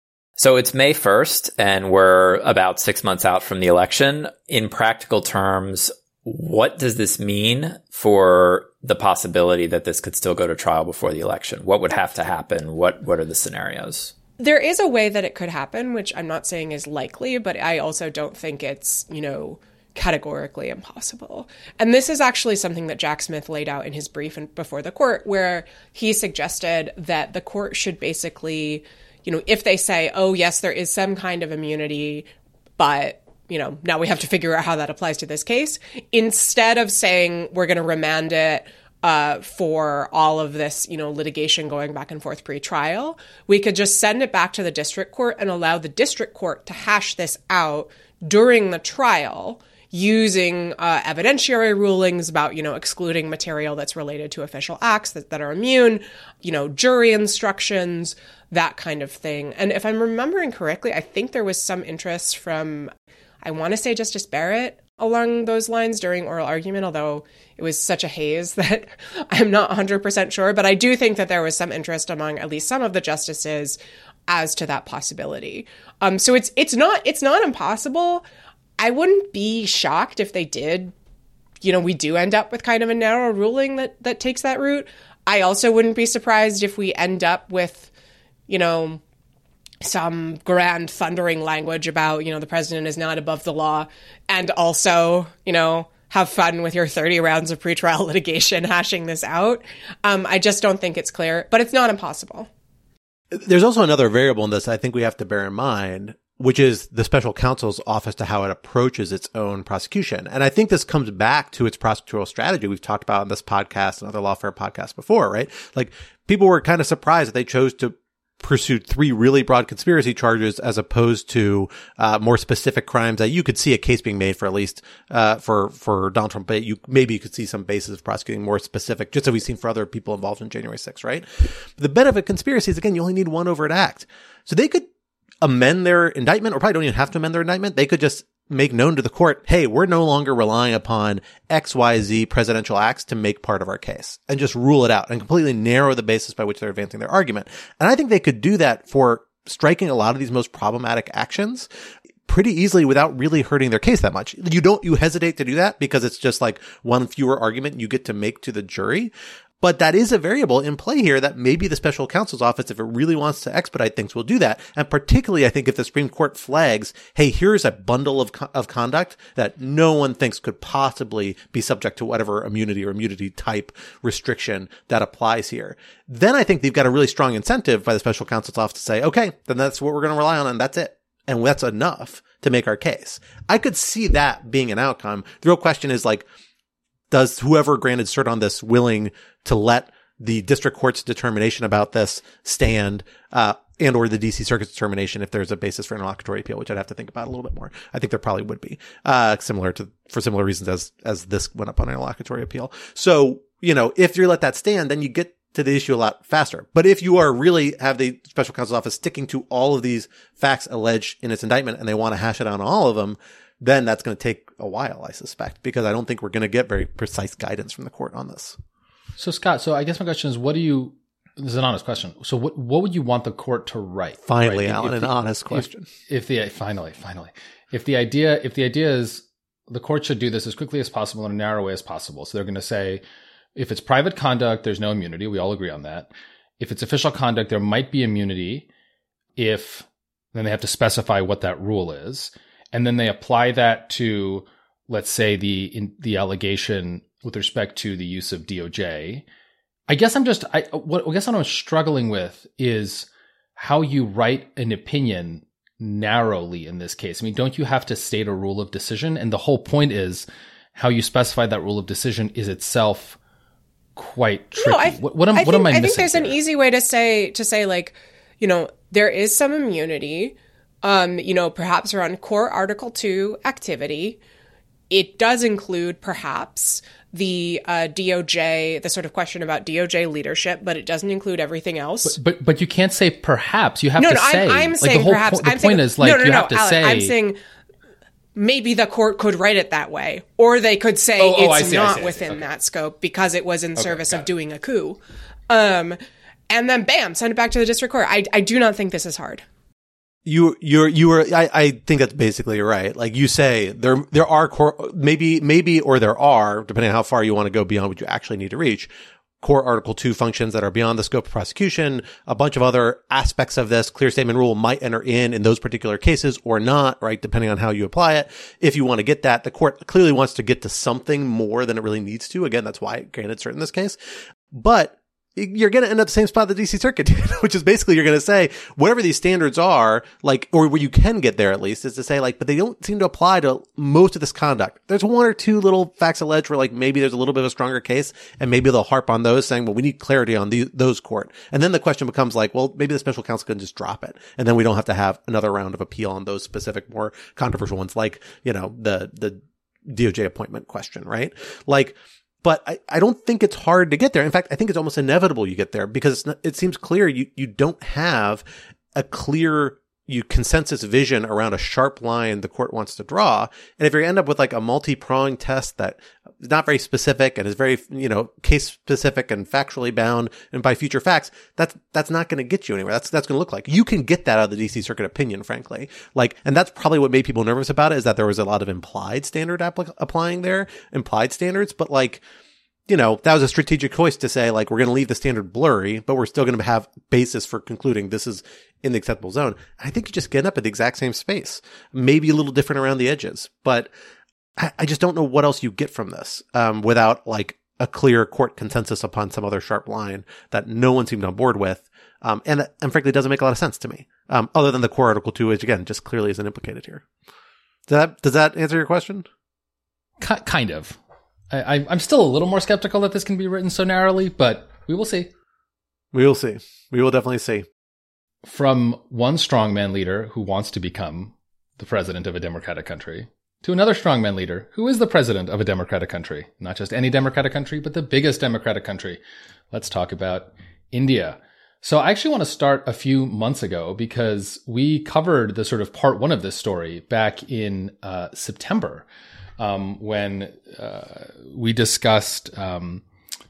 So it's May first, and we're about six months out from the election. In practical terms, what does this mean for the possibility that this could still go to trial before the election? What would have to happen? What What are the scenarios? There is a way that it could happen, which I'm not saying is likely, but I also don't think it's, you know, categorically impossible. And this is actually something that Jack Smith laid out in his brief before the court, where he suggested that the court should basically, you know, if they say, oh, yes, there is some kind of immunity, but, you know, now we have to figure out how that applies to this case, instead of saying we're going to remand it uh, for all of this, you know, litigation going back and forth pre-trial, we could just send it back to the district court and allow the district court to hash this out during the trial using uh, evidentiary rulings about, you know, excluding material that's related to official acts that, that are immune, you know, jury instructions, that kind of thing. And if I'm remembering correctly, I think there was some interest from, I want to say Justice Barrett along those lines during oral argument, although it was such a haze that I'm not one hundred percent sure. But I do think that there was some interest among at least some of the justices as to that possibility. Um, so it's it's not it's not impossible. I wouldn't be shocked if they did, you know, we do end up with kind of a narrow ruling that that takes that route. I also wouldn't be surprised if we end up with, you know, some grand thundering language about, you know, the president is not above the law, and also, you know, have fun with your thirty rounds of pretrial litigation hashing this out. Um, I just don't think it's clear, but it's not impossible. There's also another variable in this I think we have to bear in mind, which is the special counsel's office to how it approaches its own prosecution. And I think this comes back to its prosecutorial strategy we've talked about on this podcast and other lawfare podcasts before, right? Like, people were kind of surprised that they chose to pursue three really broad conspiracy charges as opposed to uh more specific crimes that you could see a case being made for, at least uh for for Donald Trump. But you maybe you could see some basis of prosecuting more specific, just as we've seen for other people involved in January sixth, right? But the benefit of conspiracy is, again, you only need one overt act. So they could amend their indictment, or probably don't even have to amend their indictment. They could just make known to the court, hey, we're no longer relying upon X Y Z presidential acts to make part of our case, and just rule it out and completely narrow the basis by which they're advancing their argument. And I think they could do that for striking a lot of these most problematic actions pretty easily without really hurting their case that much. You don't, you hesitate to do that because it's just like one fewer argument you get to make to the jury. But that is a variable in play here that maybe the special counsel's office, if it really wants to expedite things, will do that. And particularly, I think if the Supreme Court flags, hey, here's a bundle of co- of conduct that no one thinks could possibly be subject to whatever immunity or immunity type restriction that applies here, then I think they've got a really strong incentive by the special counsel's office to say, okay, then that's what we're going to rely on, and that's it. And that's enough to make our case. I could see that being an outcome. The real question is, like, does whoever granted cert on this willing to let the district court's determination about this stand, uh, and or the D C Circuit's determination if there's a basis for interlocutory appeal, which I'd have to think about a little bit more. I think there probably would be, uh, similar to, for similar reasons as, as this went up on interlocutory appeal. So, you know, if you let that stand, then you get to the issue a lot faster. But if you are really have the special counsel's office sticking to all of these facts alleged in its indictment and they want to hash it out on all of them, then that's going to take a while, I suspect, because I don't think we're going to get very precise guidance from the court on this. So, Scott, so I guess my question is, what do you, this is an honest question. So what, what would you want the court to write? Finally, right? Alan, if an the, honest question. If, if the, finally, finally, if the idea, if the idea is, the court should do this as quickly as possible in a narrow way as possible. So they're going to say, if it's private conduct, there's no immunity. We all agree on that. If it's official conduct, there might be immunity if then they have to specify what that rule is. And then they apply that to, let's say, the in, the allegation with respect to the use of D O J. I guess I'm just, I, what, I guess what I'm struggling with is how you write an opinion narrowly in this case. I mean, don't you have to state a rule of decision? And the whole point is how you specify that rule of decision is itself quite tricky. No, I, what, what, am, I what think, am I missing? I think there's here? an easy way to say, to say like, you know, there is some immunity, um, you know, perhaps around core Article two activity. It does include perhaps the uh, D O J, the sort of question about D O J leadership, but it doesn't include everything else. But but, but you can't say perhaps. You have no, to no, say. I'm, I'm like saying the whole perhaps. Po- the I'm point saying, is like no, no, you no, have to Alec, say. I'm saying maybe the court could write it that way, or they could say oh, oh, it's I see, not I see, I see. within Okay. that scope because it was in Okay, service of it. doing a coup. Um, and then bam, send it back to the district court. I I do not think this is hard. You, you're, you were, I, I think that's basically right. Like you say, there, there are core, maybe, maybe, or there are, depending on how far you want to go beyond what you actually need to reach, core Article two functions that are beyond the scope of prosecution. A bunch of other aspects of this clear statement rule might enter in in those particular cases or not, right? Depending on how you apply it. If you want to get that, the court clearly wants to get to something more than it really needs to. Again, that's why it granted cert in this case. But you're going to end up the same spot the D C Circuit did, which is basically you're going to say whatever these standards are, like, or where you can get there at least, is to say like, but they don't seem to apply to most of this conduct. There's one or two little facts alleged where like maybe there's a little bit of a stronger case and maybe they'll harp on those saying, well, we need clarity on the, those court. And then the question becomes like, well, maybe the special counsel can just drop it. And then we don't have to have another round of appeal on those specific more controversial ones like, you know, the, the D O J appointment question, right? Like, But I, I don't think it's hard to get there. In fact, I think it's almost inevitable you get there because it's not, it seems clear you, you don't have a clear you consensus vision around a sharp line the court wants to draw. And if you end up with like a multi-pronged test that is not very specific and is very, you know, case specific and factually bound and by future facts, that's, that's not going to get you anywhere. That's, that's going to look like you can get that out of the D C Circuit opinion, frankly. Like, and that's probably what made people nervous about it is that there was a lot of implied standard appli- applying there, implied standards, but like, you know, that was a strategic choice to say, like, we're going to leave the standard blurry, but we're still going to have basis for concluding this is in the acceptable zone. I think you just get up at the exact same space, maybe a little different around the edges, but I, I just don't know what else you get from this, um, without like a clear court consensus upon some other sharp line that no one seemed on board with. Um, and, and frankly, it doesn't make a lot of sense to me. Um, other than the core Article two, which again, just clearly isn't implicated here. Does that, does that answer your question? K- kind of. I, I'm still a little more skeptical that this can be written so narrowly, but we will see. We will see. We will definitely see. From one strongman leader who wants to become the president of a democratic country to another strongman leader who is the president of a democratic country, not just any democratic country, but the biggest democratic country. Let's talk about India. So I actually want to start a few months ago because we covered the sort of part one of this story back in uh, September. Um, when uh, we discussed um,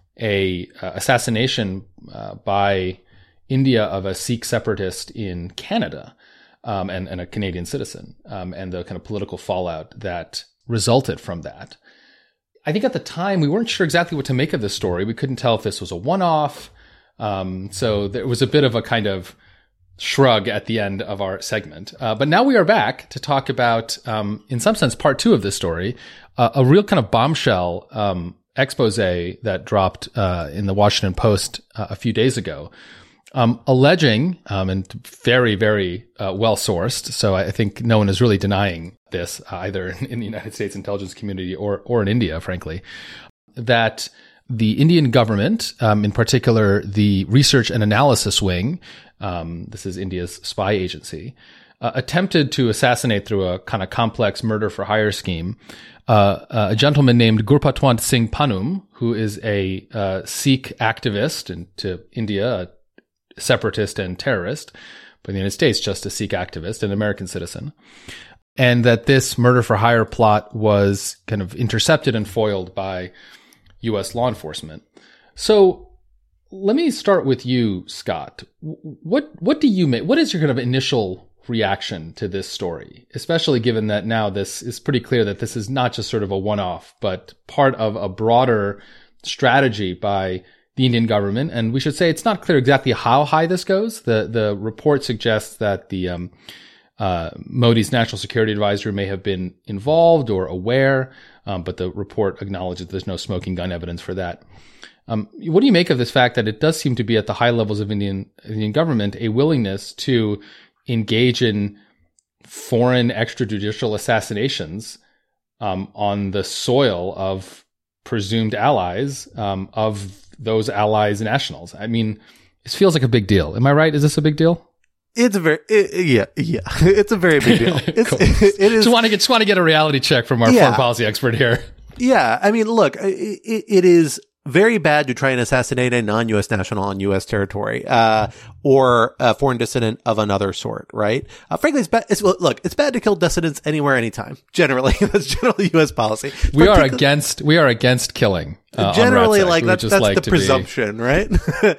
a uh, assassination uh, by India of a Sikh separatist in Canada um, and, and a Canadian citizen, um, and the kind of political fallout that resulted from that. I think at the time we weren't sure exactly what to make of this story. We couldn't tell if this was a one-off. Um, so there was a bit of a kind of shrug at the end of our segment. Uh, but now we are back to talk about, um, in some sense, part two of this story, uh, a real kind of bombshell um, expose that dropped uh, in the Washington Post uh, a few days ago, um, alleging, um, and very, very uh, well-sourced, so I think no one is really denying this, uh, either in, in the United States intelligence community or, or in India, frankly, that the Indian government, um, in particular the Research and Analysis Wing, um, this is India's spy agency, uh, attempted to assassinate through a kind of complex murder for hire scheme uh, uh, a gentleman named Gurpatwant Singh Panum, who is a uh, Sikh activist and to India, a separatist and terrorist, but in the United States, just a Sikh activist, an American citizen. And that this murder for hire plot was kind of intercepted and foiled by U S law enforcement. So let me start with you, Scott. What what do you make? What is your kind of initial reaction to this story, especially given that now this is pretty clear that this is not just sort of a one-off, but part of a broader strategy by the Indian government. And we should say it's not clear exactly how high this goes. The the report suggests that the um, uh, Modi's national security advisor may have been involved or aware, um, but the report acknowledges there's no smoking gun evidence for that. Um, what do you make of this fact that it does seem to be at the high levels of Indian Indian government a willingness to engage in foreign extrajudicial assassinations um, on the soil of presumed allies um, of those allies' nationals? I mean, this feels like a big deal. Am I right? Is this a big deal? It's a very, it, yeah, yeah. It's a very big deal. It's, cool. it, it is. Just want to get, just want to get a reality check from our Yeah. foreign policy expert here. Yeah. I mean, look, it, it, it is very bad to try and assassinate a non-U S national on U S territory, uh, or a foreign dissident of another sort, right? Uh, frankly, it's bad. It's, look, it's bad to kill dissidents anywhere, anytime. Generally, that's generally U S policy. We are Particu- against, we are against killing. Uh, Generally, on like We would that's just that's like the to be- presumption, right?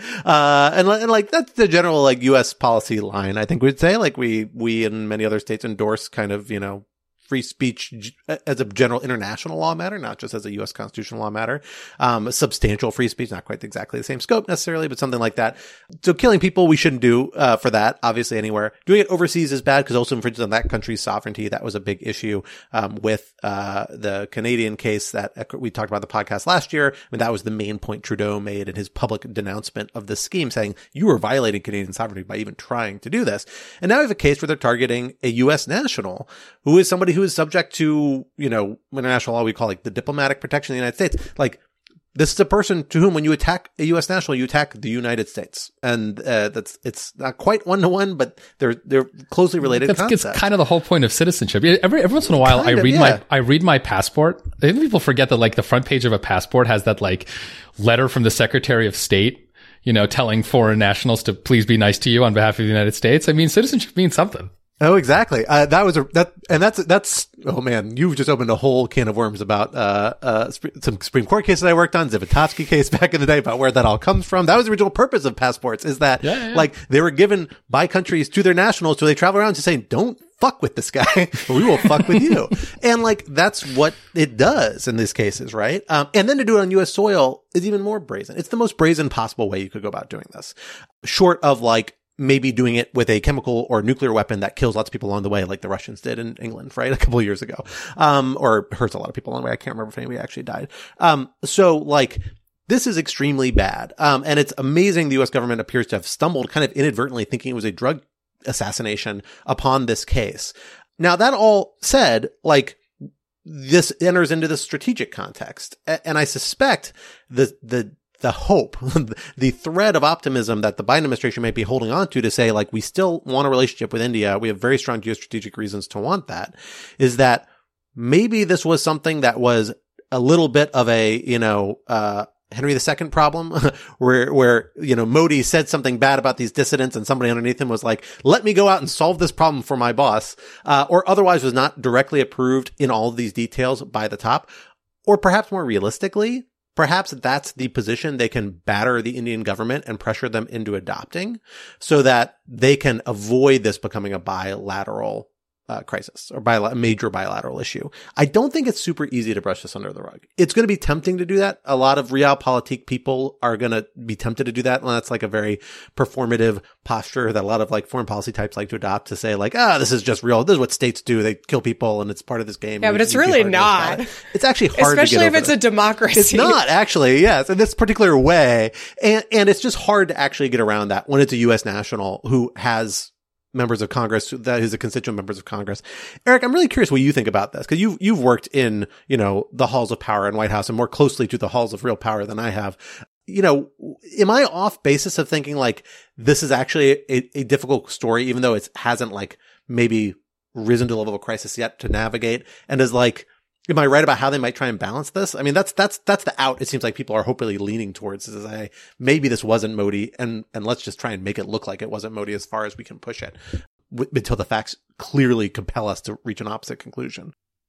uh, and, li- and like that's the general like U S policy line. I think we'd say like we we and many other states endorse kind of you know free speech g- as a general international law matter, not just as a U S constitutional law matter. Um, substantial free speech, not quite exactly the same scope necessarily, but something like that. So killing people, we shouldn't do, uh, for that, obviously anywhere. Doing it overseas is bad because also infringes on that country's sovereignty. That was a big issue, um, with, uh, the Canadian case that we talked about in the podcast last year. I mean, that was the main point Trudeau made in his public denouncement of this scheme, saying you were violating Canadian sovereignty by even trying to do this. And now we have a case where they're targeting a U S national who is somebody who is subject to, you know, international law we call like the diplomatic protection of the United States. Like, this is a person to whom, when you attack a U S national, you attack the United States, and uh, that's it's not quite one to one, but they're they're closely related That's, concepts. it's kind of the whole point of citizenship. Every every once in a while, Kind I of, read yeah. my I read my passport. I think people forget that like the front page of a passport has that like letter from the Secretary of State, you know, telling foreign nationals to please be nice to you on behalf of the United States. I mean, citizenship means something. Oh, exactly. Uh, that was a, that, and that's, that's, oh man, you've just opened a whole can of worms about, uh, uh, sp- some Supreme Court cases I worked on, Zivotofsky case back in the day, about where that all comes from. That was the original purpose of passports, is that, Yeah, yeah, yeah. like, they were given by countries to their nationals, so they travel around just saying, don't fuck with this guy, or we will fuck with you. And like, that's what it does in these cases, right? Um, and then to do it on U S soil is even more brazen. It's the most brazen possible way you could go about doing this. Short of like, maybe doing it with a chemical or nuclear weapon that kills lots of people along the way, like the Russians did in England, right? A couple of years ago. Um, or hurts a lot of people along the way. I can't remember if anybody actually died. Um, so like, this is extremely bad. Um, and it's amazing the U S government appears to have stumbled kind of inadvertently thinking it was a drug assassination upon this case. Now, that all said, like, this enters into the strategic context. A- and I suspect the, the, the hope, the thread of optimism that the Biden administration might be holding on to to say, like, we still want a relationship with India. We have very strong geostrategic reasons to want that, is that maybe this was something that was a little bit of a, you know, uh, Henry the Second problem where, where, you know, Modi said something bad about these dissidents and somebody underneath him was like, let me go out and solve this problem for my boss, uh, or otherwise was not directly approved in all of these details by the top. Or perhaps more realistically, perhaps that's the position they can batter the Indian government and pressure them into adopting so that they can avoid this becoming a bilateral uh, crisis or bila- major bilateral issue. I don't think it's super easy to brush this under the rug. It's going to be tempting to do that. A lot of realpolitik people are going to be tempted to do that. And that's like a very performative posture that a lot of like foreign policy types like to adopt, to say like, ah, this is just real. This is what states do. They kill people and it's part of this game. Yeah, We- but it's we keep really arguing not. about it. It's actually hard Especially to get if over it's that. a democracy. It's not actually, yes, in this particular way. And, and it's just hard to actually get around that when it's a U S national who has members of Congress, that is a constituent members of Congress. Eric, I'm really curious what you think about this, because you've, you've worked in, you know, the halls of power in White House and more closely to the halls of real power than I have. You know, am I off basis of thinking like this is actually a, a difficult story, even though it hasn't like maybe risen to the level of crisis yet to navigate? And is like, am I right about how they might try and balance this? I mean, that's, that's, that's the out. It seems like people are hopefully leaning towards, is say, maybe this wasn't Modi, and, and let's just try and make it look like it wasn't Modi as far as we can push it w- until the facts clearly compel us to reach an opposite conclusion.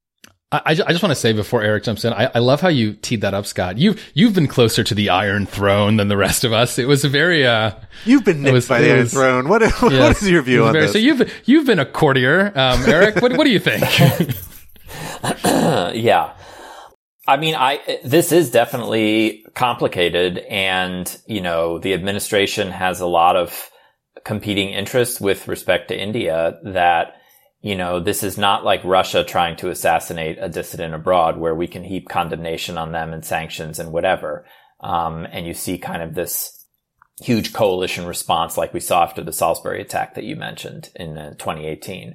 I, I just want to say before Eric jumps in, I, I love how you teed that up, Scott. You've you've been closer to the Iron Throne than the rest of us. It was a very uh, you've been nicked was, by the Iron was, Throne. What, what yes, is your view on very, this? So you've you've been a courtier, um, Eric. what what do you think? Yeah, I mean, I this is definitely complicated, and you know, the administration has a lot of competing interests with respect to India that. You know, this is not like Russia trying to assassinate a dissident abroad where we can heap condemnation on them and sanctions and whatever. Um, and you see kind of this huge coalition response like we saw after the Salisbury attack that you mentioned in uh, twenty eighteen.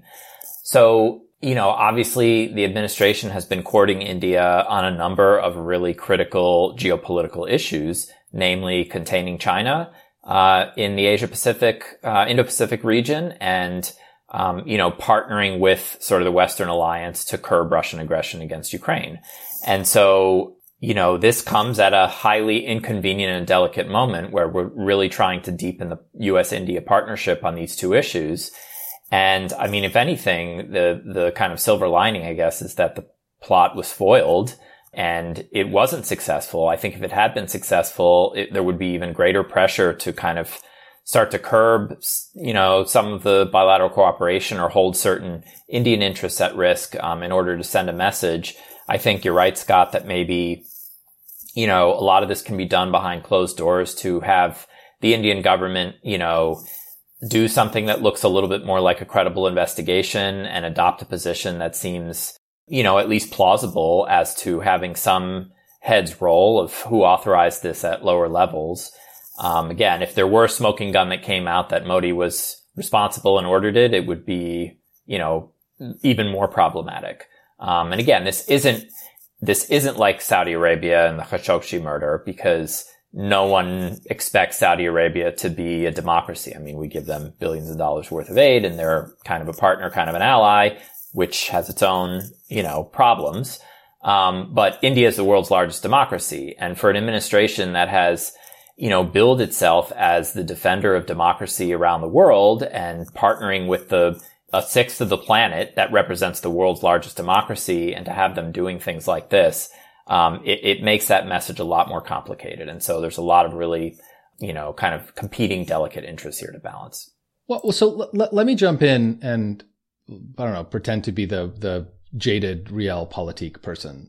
So, you know, obviously the administration has been courting India on a number of really critical geopolitical issues, namely containing China, uh, in the Asia Pacific, uh, Indo-Pacific region and Um, you know, partnering with sort of the Western alliance to curb Russian aggression against Ukraine. And so, you know, this comes at a highly inconvenient and delicate moment where we're really trying to deepen the U S India partnership on these two issues. And I mean, if anything, the, the kind of silver lining, I guess, is that the plot was foiled and it wasn't successful. I think if it had been successful, it, there would be even greater pressure to kind of start to curb, you know, some of the bilateral cooperation or hold certain Indian interests at risk, um, in order to send a message. I think you're right, Scott, that maybe, you know, a lot of this can be done behind closed doors to have the Indian government, you know, do something that looks a little bit more like a credible investigation and adopt a position that seems, you know, at least plausible as to having some heads roll of who authorized this at lower levels. Um, again, if there were a smoking gun that came out that Modi was responsible and ordered it, it would be, you know, even more problematic. Um, and again, this isn't, this isn't like Saudi Arabia and the Khashoggi murder because no one expects Saudi Arabia to be a democracy. I mean, we give them billions of dollars worth of aid and they're kind of a partner, kind of an ally, which has its own, you know, problems. Um, but India is the world's largest democracy. And for an administration that has, you know, build itself as the defender of democracy around the world and partnering with the a sixth of the planet that represents the world's largest democracy and to have them doing things like this, um, it, it makes that message a lot more complicated. And so there's a lot of really, you know, kind of competing delicate interests here to balance. Well, so l- l- let me jump in and, I don't know, pretend to be the, the jaded realpolitik person.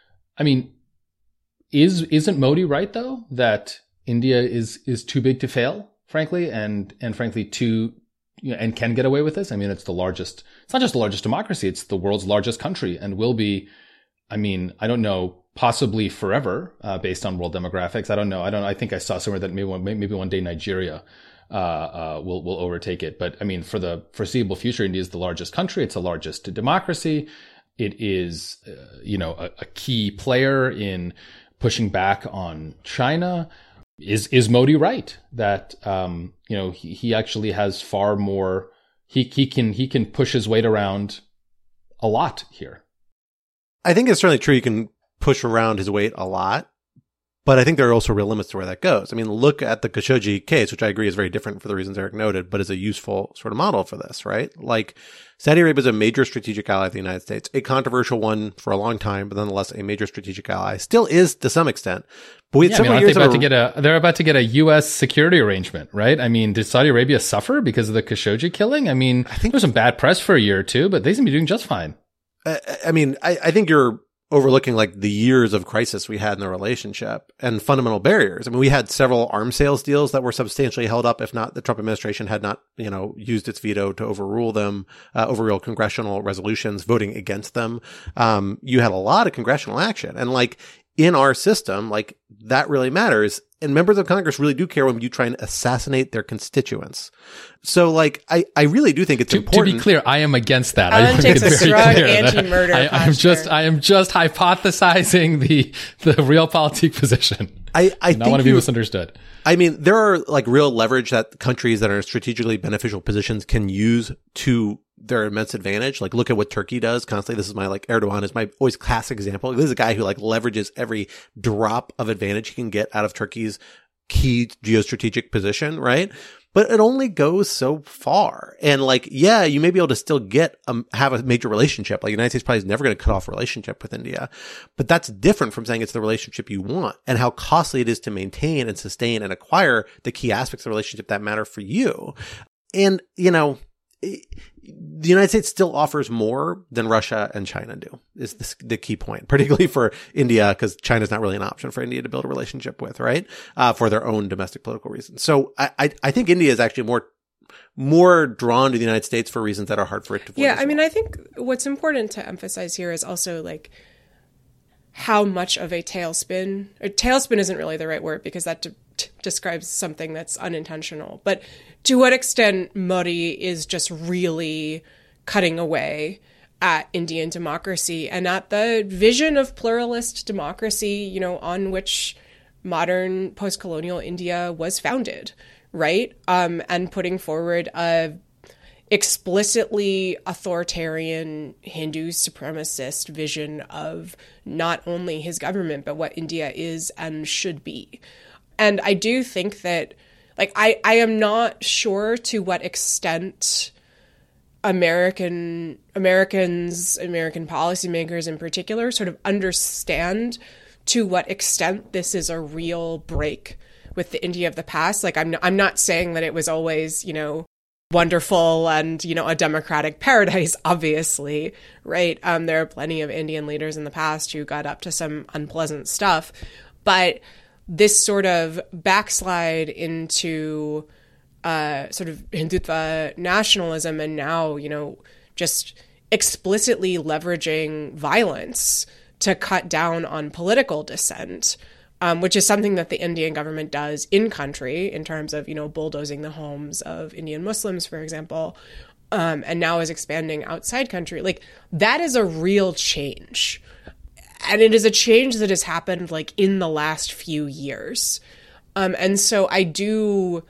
I mean, is, isn't Modi right though, that India is, is too big to fail, frankly, and, and frankly, too, you know, and can get away with this. I mean, it's the largest, it's not just the largest democracy, it's the world's largest country and will be, I mean, I don't know, possibly forever, uh, based on world demographics. I don't know. I don't, I think I saw somewhere that maybe one, maybe one day Nigeria, uh, uh, will, will overtake it. But I mean, for the foreseeable future, India is the largest country. It's the largest democracy. It is, uh, you know, a, a key player in pushing back on China. Is is Modi right that um, you know he, he actually has far more he he can he can push his weight around a lot here? I think it's certainly true. You can push around his weight a lot, but I think there are also real limits to where that goes. I mean, look at the Khashoggi case, which I agree is very different for the reasons Eric noted, but is a useful sort of model for this, right? Like Saudi Arabia is a major strategic ally of the United States, a controversial one for a long time, but nonetheless a major strategic ally. Still is to some extent. But we had yeah, several I mean, years aren't they about about to get a they're about to get a U S security arrangement, right? I mean, did Saudi Arabia suffer because of the Khashoggi killing? I mean, I think there was some bad press for a year or two, but they seem to be doing just fine. I, I mean, I, I think you're overlooking like the years of crisis we had in the relationship and fundamental barriers. I mean, we had several arms sales deals that were substantially held up, if not the Trump administration had not, you know, used its veto to overrule them, uh, overrule congressional resolutions, voting against them. Um, you had a lot of congressional action and like in our system, like that really matters. And members of Congress really do care when you try and assassinate their constituents. So, like, I, I really do think it's to, important. To be clear, I am against that. Alan I takes a strong clear anti-murder I, I'm just, I am just hypothesizing the the realpolitik position. I, I do not want to be misunderstood. I mean, there are like real leverage that countries that are in strategically beneficial positions can use to their immense advantage. Like, look at what Turkey does constantly. This is my, like, Erdogan is my always classic example. This is a guy who like leverages every drop of advantage he can get out of Turkey's key geostrategic position, right? but it only goes so far. And like, yeah, you may be able to still get, um, have a major relationship. Like, the United States probably is never going to cut off a relationship with India, but that's different from saying it's the relationship you want and how costly it is to maintain and sustain and acquire the key aspects of the relationship that matter for you. And, you know, the United States still offers more than Russia and China do, is the, the key point, particularly for India, because China's not really an option for India to build a relationship with, right? Uh, for their own domestic political reasons. So I, I, I think India is actually more, more drawn to the United States for reasons that are hard for it to avoid. Yeah. I well. mean, I think what's important to emphasize here is also like how much of a tailspin, or tailspin isn't really the right word because that de- t- describes something that's unintentional, but to what extent Modi is just really cutting away at Indian democracy and at the vision of pluralist democracy, you know, on which modern post-colonial India was founded, right? Um, and putting forward a explicitly authoritarian Hindu supremacist vision of not only his government, but what India is and should be. And I do think that, like, I, I am not sure to what extent American Americans, American policymakers in particular, sort of understand to what extent this is a real break with the India of the past. Like, I'm not, I'm not saying that it was always, you know, wonderful and, you know, a democratic paradise, obviously, right? Um, there are plenty of Indian leaders in the past who got up to some unpleasant stuff, but this sort of backslide into uh, sort of Hindutva nationalism and now, you know, just explicitly leveraging violence to cut down on political dissent, um, which is something that the Indian government does in country in terms of, you know, bulldozing the homes of Indian Muslims, for example, um, and now is expanding outside country. Like, that is a real change. And it is a change that has happened like in the last few years. Um, and so I do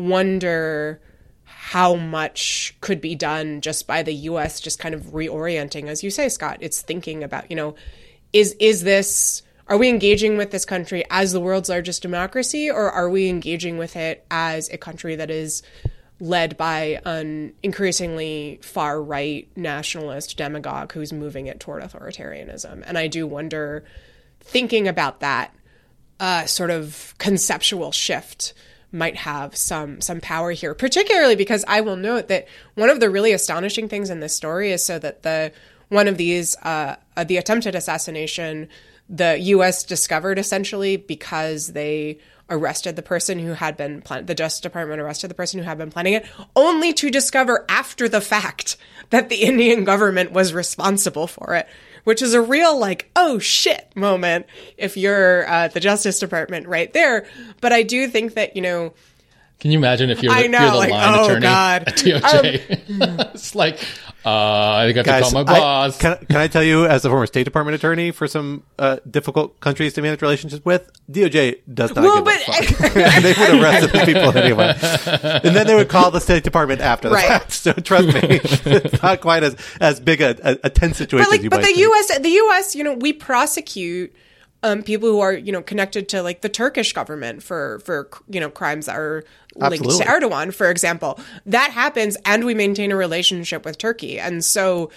wonder how much could be done just by the U S just kind of reorienting, as you say, Scott. It's thinking about, you know, is is this, are we engaging with this country as the world's largest democracy, or are we engaging with it as a country that is led by an increasingly far-right nationalist demagogue who's moving it toward authoritarianism? And I do wonder, thinking about that uh, sort of conceptual shift might have some some power here, particularly because I will note that one of the really astonishing things in this story is so that the one of these, uh, uh, the attempted assassination, the U S discovered essentially because they arrested the person who had been plan- the Justice Department arrested the person who had been planning it, only to discover after the fact that the Indian government was responsible for it, which is a real like, oh shit moment if you're uh, the Justice Department right there. But I do think that, you know, can you imagine if you're the, I know, you're the like, line oh, attorney God. at D O J? Um, it's like, uh, I got Guys, to call my boss. I, can, can I tell you, as a former State Department attorney for some uh, difficult countries to manage relationships with, D O J does not well, give but, a fuck. And they would arrest the people anyway. And then they would call the State Department after the right. fact. So trust me, it's not quite as, as big a, a, a tense situation but like, as you but might the think. U S, the U S, you know, we prosecute um, people who are, you know, connected to like the Turkish government for, for, you know, crimes that are linked Absolutely. to Erdogan, for example. That happens, and we maintain a relationship with Turkey. And so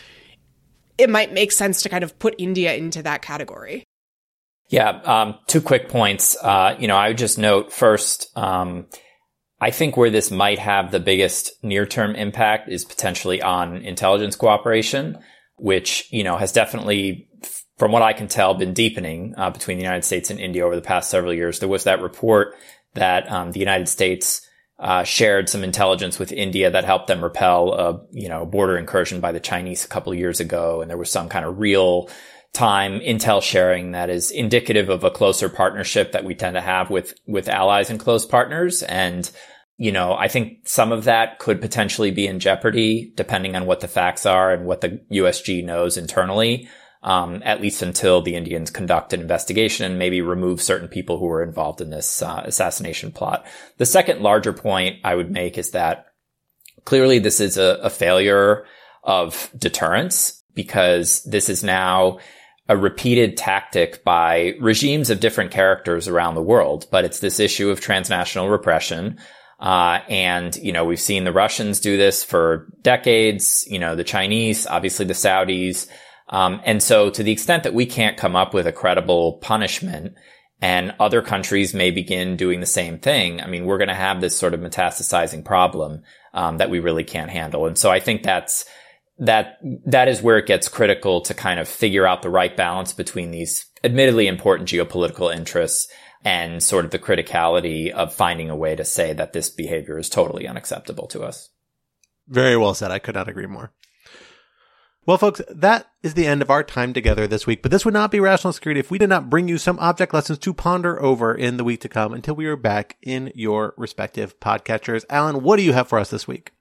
it might make sense to kind of put India into that category. Yeah, um, two quick points. Uh, you know, I would just note first, um, I think where this might have the biggest near-term impact is potentially on intelligence cooperation, which, you know, has definitely, from what I can tell, been deepening uh, between the United States and India over the past several years. There was that report that um, the United States uh, shared some intelligence with India that helped them repel a, you know, border incursion by the Chinese a couple of years ago. And there was some kind of real time intel sharing that is indicative of a closer partnership that we tend to have with, with allies and close partners. And, you know, I think some of that could potentially be in jeopardy depending on what the facts are and what the U S G knows internally. Um, at least until the Indians conduct an investigation and maybe remove certain people who were involved in this uh, assassination plot. The second larger point I would make is that clearly this is a, a failure of deterrence, because this is now a repeated tactic by regimes of different characters around the world. But it's this issue of transnational repression. Uh, and, you know, we've seen the Russians do this for decades, you know, the Chinese, obviously the Saudis. Um, and so to the extent that we can't come up with a credible punishment and other countries may begin doing the same thing, I mean, we're going to have this sort of metastasizing problem, um, that we really can't handle. And so I think that's, that, that is where it gets critical to kind of figure out the right balance between these admittedly important geopolitical interests and sort of the criticality of finding a way to say that this behavior is totally unacceptable to us. Very well said. I could not agree more. Well, folks, that is the end of our time together this week, but this would not be Rational Security if we did not bring you some object lessons to ponder over in the week to come until we are back in your respective podcatchers. Alan, what do you have for us this week?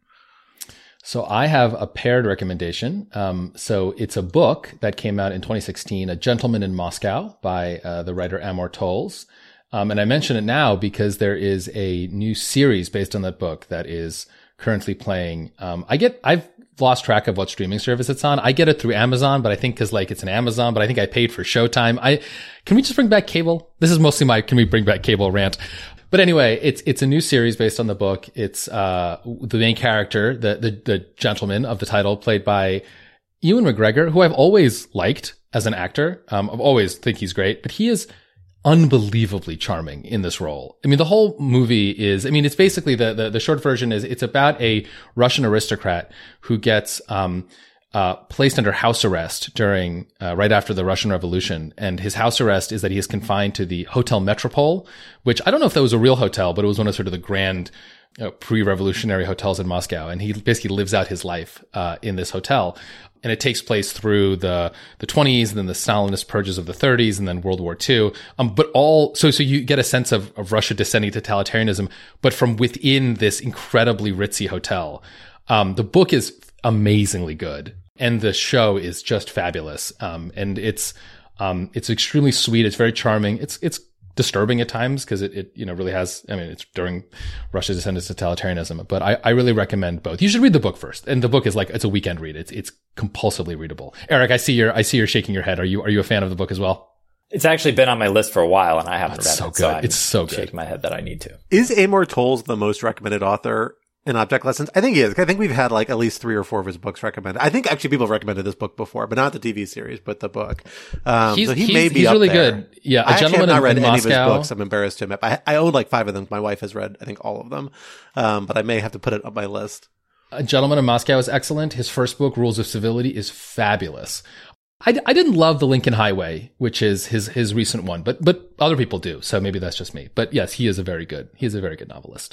So I have a paired recommendation. Um, so it's a book that came out in twenty sixteen, A Gentleman in Moscow by uh, the writer Amor Towles. Um, and I mention it now because there is a new series based on that book that is currently playing. Um, I get, I've lost track of what streaming service it's on. I get it through Amazon, but I think cause like it's an Amazon, but I think I paid for Showtime. I, can we just bring back cable? This is mostly my, can we bring back cable rant? But anyway, it's, it's a new series based on the book. It's, uh, the main character, the, the, the gentleman of the title played by Ewan McGregor, who I've always liked as an actor. Um, I've always think he's great, but he is unbelievably charming in this role. I mean, the whole movie is, I mean, it's basically the, the, the short version is it's about a Russian aristocrat who gets, um, uh, placed under house arrest during, uh, right after the Russian Revolution. And his house arrest is that he is confined to the Hotel Metropole, which I don't know if that was a real hotel, but it was one of sort of the grand, you know, pre-revolutionary hotels in Moscow. And he basically lives out his life, uh, in this hotel. And it takes place through the, the twenties and then the Stalinist purges of the thirties and then World War Two. Um, but all, so, so you get a sense of, of Russia descending to totalitarianism, but from within this incredibly ritzy hotel. Um, the book is amazingly good and the show is just fabulous. Um, and it's, um, it's extremely sweet. It's very charming. It's, it's disturbing at times because it, it, you know, really has, I mean, it's during Russia's descendance to totalitarianism, but I, I really recommend both. You should read the book first. And the book is like, it's a weekend read. It's, it's compulsively readable. Eric, I see you're, I see you're shaking your head. Are you, are you a fan of the book as well? It's actually been on my list for a while and I haven't oh, read so it. Good. So it's so good. Shaking my head that I need to. Is Amor Towles the most recommended author in Object Lessons? I think he is. I think we've had like at least three or four of his books recommended. I think actually people have recommended this book before, but not the T V series, but the book. Um, he's, so he he's, may be he's up really there. good. Yeah. I A Gentleman actually have not read in, in any Moscow. of his books. I'm embarrassed to admit. I, I own like five of them. My wife has read, I think, all of them. Um, but I may have to put it on my list. A Gentleman in Moscow is excellent. His first book, Rules of Civility, is fabulous. I, I didn't love The Lincoln Highway, which is his, his recent one, but, but other people do. So maybe that's just me. But yes, he is a very good, he is a very good novelist.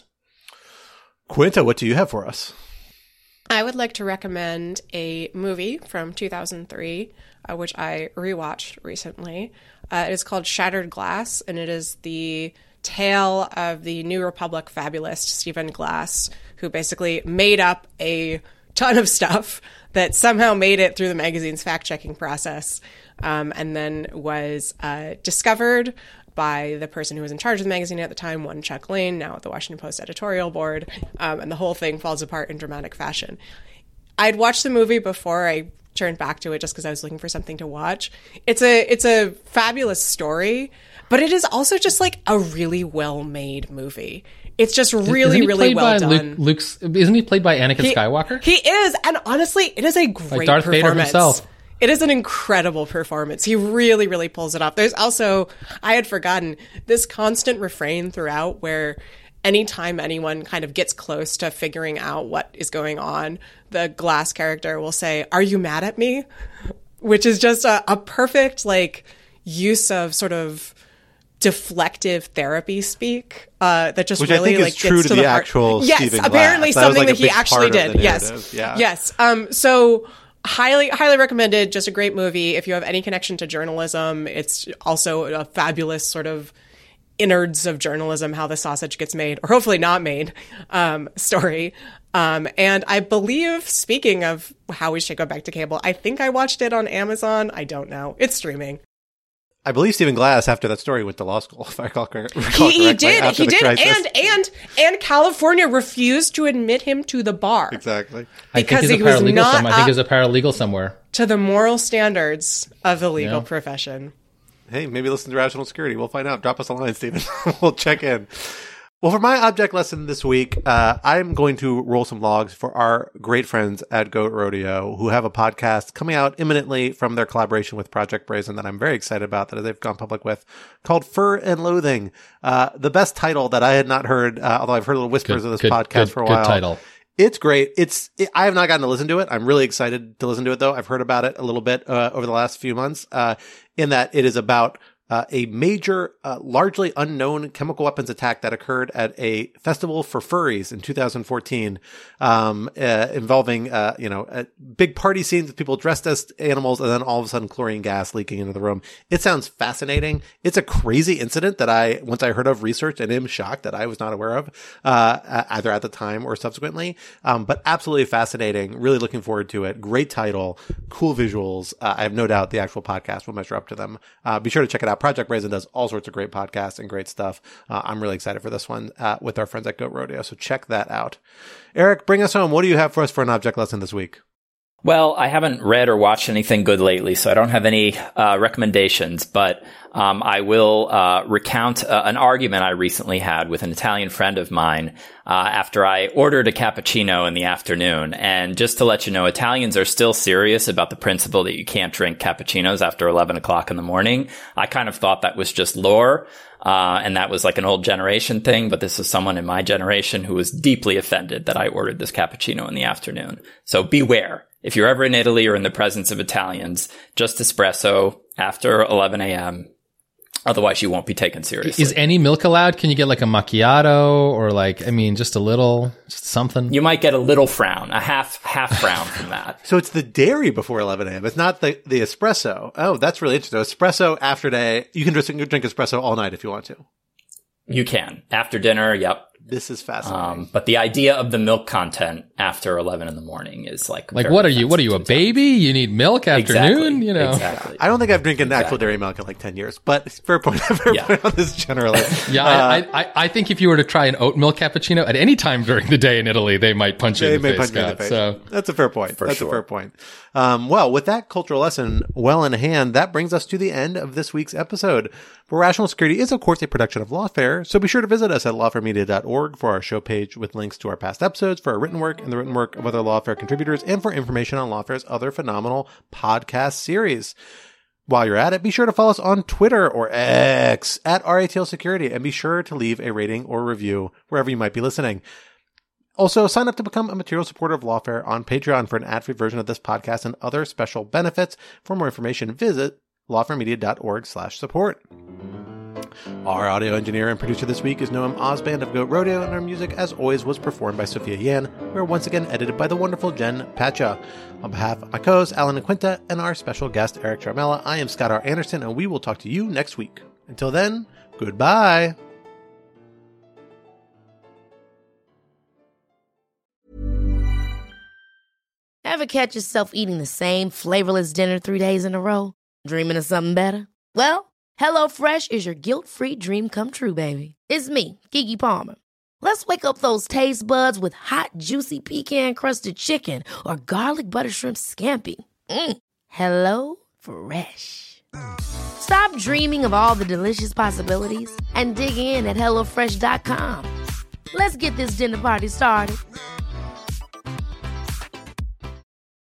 Quinta, what do you have for us? I would like to recommend a movie from two thousand three, uh, which I rewatched recently. Uh, it is called Shattered Glass, and it is the tale of the New Republic fabulist Stephen Glass, who basically made up a ton of stuff that somehow made it through the magazine's fact-checking process, um, and then was uh, discovered by the person who was in charge of the magazine at the time, one Chuck Lane, now at the Washington Post editorial board, um, and the whole thing falls apart in dramatic fashion. I'd watched the movie before I turned back to it just because I was looking for something to watch. It's a it's a fabulous story, but it is also just like a really well-made movie. It's just really, really well done. Luke, Luke's, isn't he played by Anakin he, Skywalker? He is, and honestly, it is a great like Darth performance. Vader himself. It is an incredible performance. He really, really pulls it off. There's also, I had forgotten, this constant refrain throughout where anytime anyone kind of gets close to figuring out what is going on, the Glass character will say, "Are you mad at me?" Which is just a, a perfect like use of sort of deflective therapy speak uh, that just Which really I think like is true gets to, to the, the heart. actual yes, Stephen Glass. apparently That was, something like, that he actually did. Yes, narrative. yeah. yes. Um, so. Highly, highly recommended. Just a great movie. If you have any connection to journalism, it's also a fabulous sort of innards of journalism, how the sausage gets made, or hopefully not made, um, story. Um, and I believe, speaking of how we should go back to cable, I think I watched it on Amazon. I don't know. It's streaming. I believe Stephen Glass, after that story, went to law school, if I recall, recall he, he did. He did. Crisis. And, and, and California refused to admit him to the bar. Exactly. Because I think he's he a was paralegal not somewhere. I think he's a paralegal somewhere. To the moral standards of the legal Yeah. profession. Hey, maybe listen to Rational Security. We'll find out. Drop us a line, Stephen. We'll check in. Well, for my object lesson this week, uh, I'm going to roll some logs for our great friends at Goat Rodeo, who have a podcast coming out imminently from their collaboration with Project Brazen that I'm very excited about, that they've gone public with, called Fur and Loathing. Uh, the best title that I had not heard, uh, although I've heard little whispers good, of this good, podcast good, for a while. Good title. It's great. It's, it, I have not gotten to listen to it. I'm really excited to listen to it, though. I've heard about it a little bit uh, over the last few months, uh, in that it is about Uh, a major, uh, largely unknown chemical weapons attack that occurred at a festival for furries in two thousand fourteen, um, uh, involving, uh, you know, a big party scenes with people dressed as animals and then all of a sudden chlorine gas leaking into the room. It sounds fascinating. It's a crazy incident that I, once I heard of, researched and am shocked that I was not aware of, uh, either at the time or subsequently. Um, but absolutely fascinating. Really looking forward to it. Great title, cool visuals. Uh, I have no doubt the actual podcast will measure up to them. Uh, be sure to check it out. Project Brazen does all sorts of great podcasts and great stuff. Uh, I'm really excited for this one uh, with our friends at Goat Rodeo, so check that out. Eric, bring us home. What do you have for us for an object lesson this week? Well, I haven't read or watched anything good lately, so I don't have any uh, recommendations, but um, I will uh, recount uh, an argument I recently had with an Italian friend of mine uh, after I ordered a cappuccino in the afternoon. And just to let you know, Italians are still serious about the principle that you can't drink cappuccinos after eleven o'clock in the morning. I kind of thought that was just lore. Uh, and that was like an old generation thing, but this is someone in my generation who was deeply offended that I ordered this cappuccino in the afternoon. So beware. If you're ever in Italy or in the presence of Italians, just espresso after eleven a.m. Otherwise, you won't be taken seriously. Is any milk allowed? Can you get like a macchiato or like, I mean, just a little, just something? You might get a little frown, a half half frown from that. So it's the dairy before eleven a.m. It's not the, the espresso. Oh, that's really interesting. Espresso after day. You can just drink espresso all night if you want to. You can. After dinner, yep. This is fascinating. Um, but the idea of the milk content after eleven in the morning is like, like what are you? What are you, a baby? You need milk afternoon? Exactly. You know, exactly. I don't think I've drinking exactly. actual dairy milk in like ten years, but fair point. Fair yeah. point on this generally. yeah, uh, I, I, I think if you were to try an oat milk cappuccino at any time during the day in Italy, they might punch you they in the may face. punch you in the Scott, face. So that's a fair point. For that's sure. a fair point. Um, well, with that cultural lesson well in hand, that brings us to the end of this week's episode. For Rational Security is, of course, a production of Lawfare, so be sure to visit us at lawfare media dot org for our show page with links to our past episodes, for our written work and the written work of other Lawfare contributors, and for information on Lawfare's other phenomenal podcast series. While you're at it, be sure to follow us on Twitter or X at R A T L Security, and be sure to leave a rating or review wherever you might be listening. Also, sign up to become a material supporter of Lawfare on Patreon for an ad-free version of this podcast and other special benefits. For more information, visit lawfare media dot org slash support. Our audio engineer and producer this week is Noam Osband of Goat Rodeo, and our music, as always, was performed by Sophia Yan. We are once again edited by the wonderful Jen Pacha. On behalf of my co-hosts, Alan and Quinta, and our special guest, Eric Charmella, I am Scott R. Anderson, and we will talk to you next week. Until then, goodbye. Ever catch yourself eating the same flavorless dinner three days in a row? Dreaming of something better? Well, HelloFresh is your guilt-free dream come true, baby. It's me, Keke Palmer. Let's wake up those taste buds with hot, juicy pecan-crusted chicken or garlic butter shrimp scampi. Mm. Hello Fresh. Stop dreaming of all the delicious possibilities and dig in at hello fresh dot com. Let's get this dinner party started.